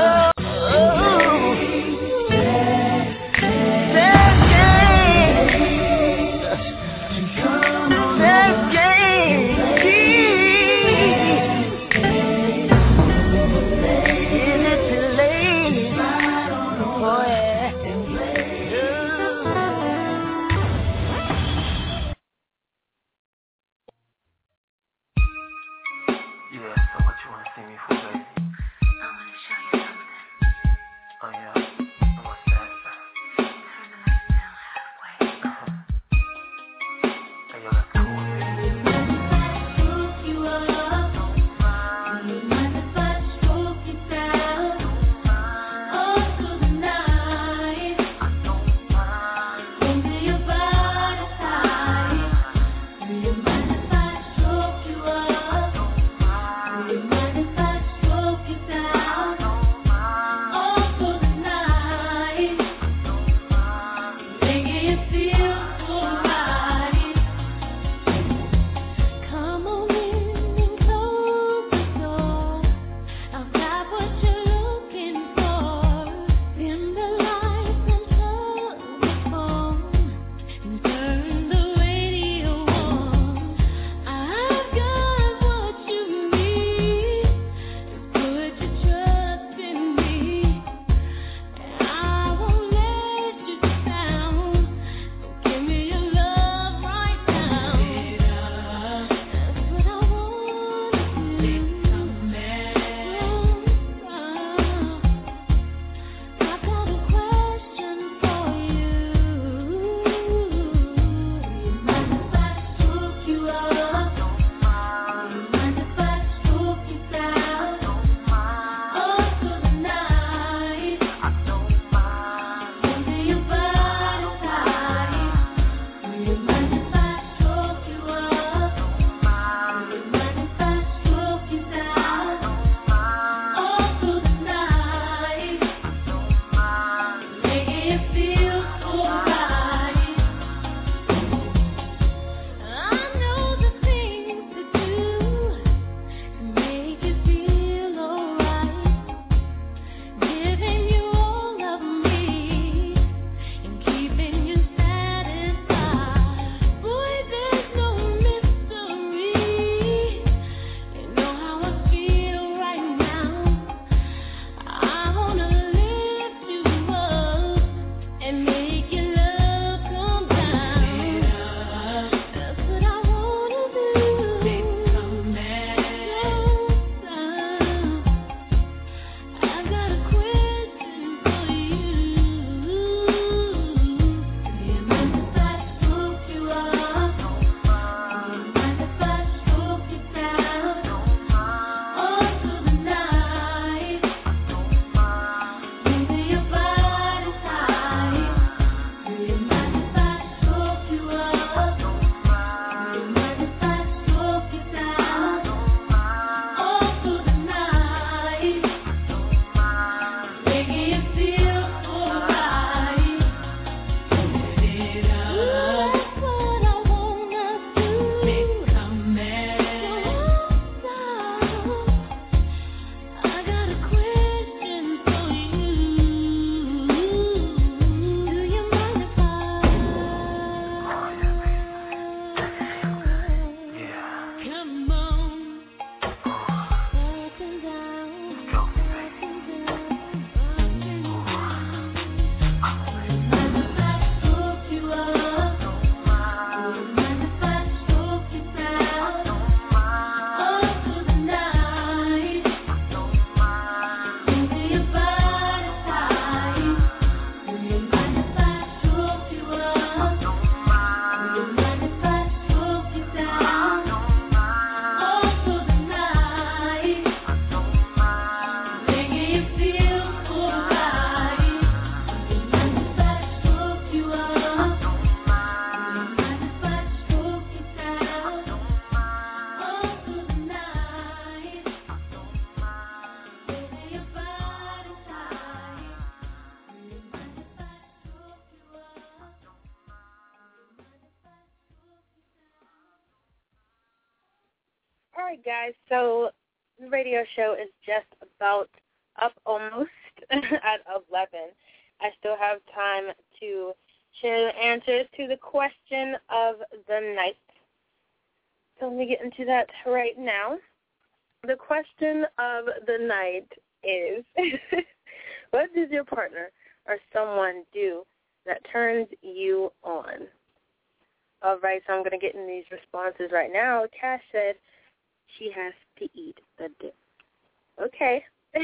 right, guys. So the radio show is just about up almost at eleven. I still have time to share the answers to the question of the night. So let me get into that right now. The question of the night is, what does your partner or someone do that turns you on? All right, so I'm going to get in these responses right now. Cash said she has to eat the dip. Okay.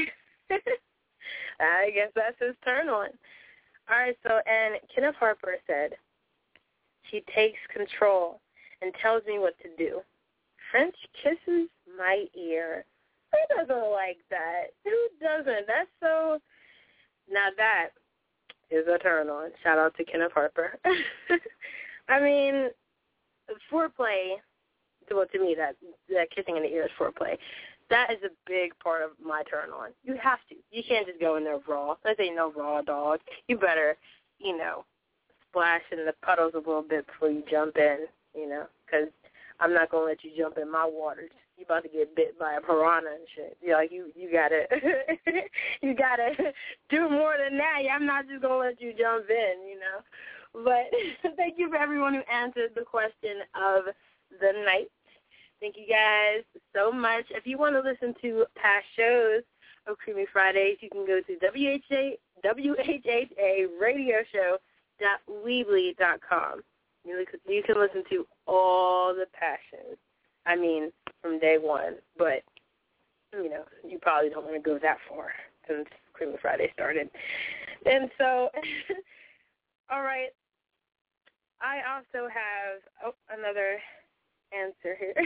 I guess that's his turn on. All right, so, and Kenneth Harper said, she takes control and tells me what to do. French kisses my ear. Who doesn't like that? Who doesn't? That's so, now that is a turn on. Shout out to Kenneth Harper. I mean, foreplay, well, to me, that, that kissing in the ear is foreplay. That is a big part of my turn on. You have to. You can't just go in there raw. This ain't no raw dog. You better, you know, splash in the puddles a little bit before you jump in, you know, because I'm not going to let you jump in my waters. You about to get bit by a piranha and shit. You're like, you, you got to, you got to do more than that. I'm not just going to let you jump in, you know. But thank you for everyone who answered the question of the night. Thank you guys so much. If you want to listen to past shows of Creamy Fridays, you can go to W H A W H H A radio show dot weebly dot com. You, you can listen to all the past shows. I mean, from day one. But, you know, you probably don't want to go that far since Creamy Friday started. And so, all right. I also have oh, another answer here.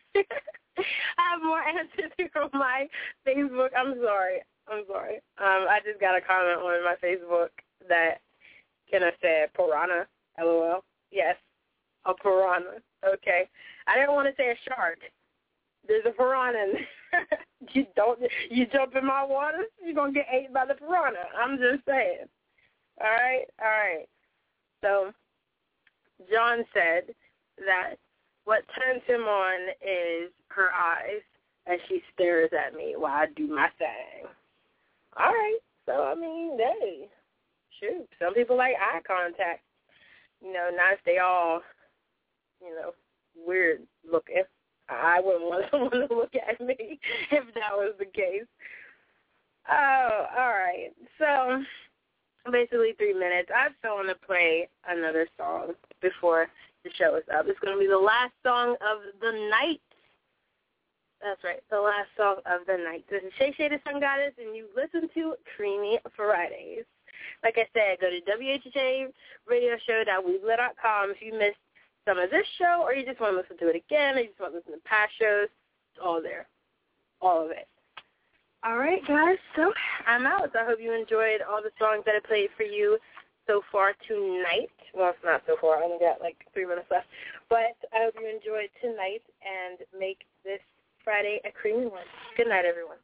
I have more answers here on my Facebook. I'm sorry. I'm sorry. Um, I just got a comment on my Facebook that Kenneth said piranha, LOL. Yes, a piranha. Okay. I didn't want to say a shark. There's a piranha in there. you don't, you jump in my water, you're going to get ate by the piranha. I'm just saying. All right? All right. So John said that what turns him on is her eyes as she stares at me while I do my thing. All right. So, I mean, hey, shoot. Some people like eye contact. You know, not if they all, you know, weird looking. I wouldn't want someone to look at me if that was the case. Oh, all right. So, basically three minutes. I still want to play another song before the show is up. It's going to be the last song of the night. That's right, the last song of the night. This is Shay Shay the Sun Goddess, and you listen to Creamy Fridays. Like I said, go to W H H A radio show dot weebly dot com if you missed some of this show, or you just want to listen to it again, or you just want to listen to past shows. It's all there. All of it. All right, guys, so I'm out. So I hope you enjoyed all the songs that I played for you so far tonight. Well, it's not so far. I only got like three minutes left. But I hope you enjoyed tonight and make this Friday a creamy one. Good night, everyone.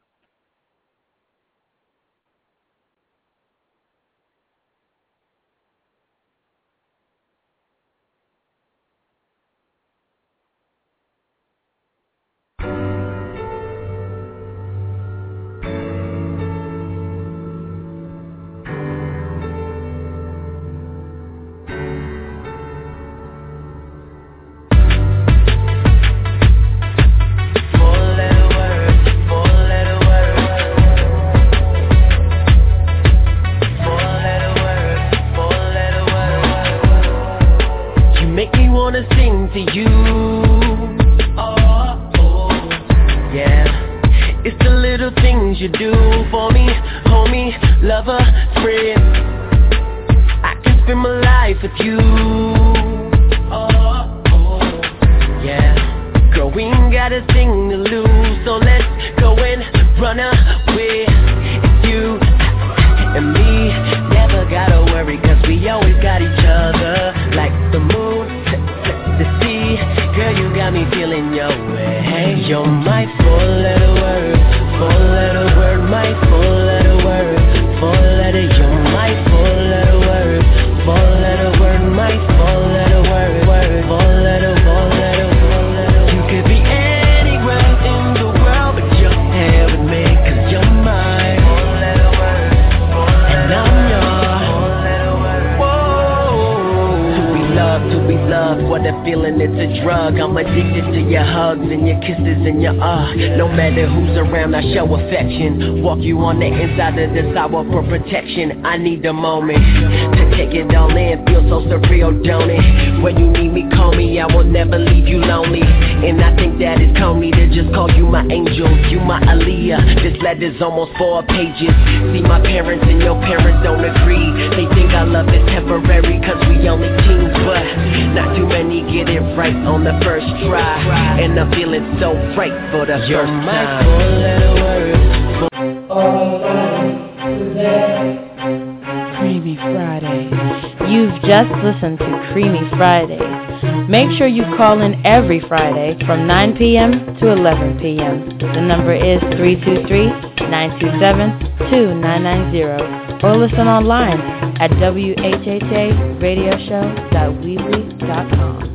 To you, oh, oh, yeah. It's the little things you do for me, homie, lover, friend. I can spend my life with you, oh, oh, yeah. Girl, we ain't got a thing to lose, so let's go and run away. It's you and me, never gotta worry, cause we always got each other, like the moon. To see, girl, you got me feeling your way. Hey, you're my four-letter word, four-letter word, my four-letter word, four-letter feeling, it's a drug. I'm addicted to your hugs and your kisses and your uh. No matter who's around, I show affection. Walk you on the inside of the sidewalk for protection. I need a moment to take it all in. Feel so surreal, don't it? When you need me, call me. I will never leave you lonely. And I think that it's me to just call you my angel. You my Aaliyah. This letter's almost four pages. See, my parents and your parents don't agree. They think our love is temporary cause we only teens. But not too many get it right on the first try. And I'm feeling so right for the You're first my time. four-letter word. Creamy Friday. You've just listened to Creamy Fridays. Make sure you call in every Friday from nine p.m. to eleven p.m. The number is three two three, nine two seven, two nine nine zero or listen online at w h h a radio show dot weebly dot com.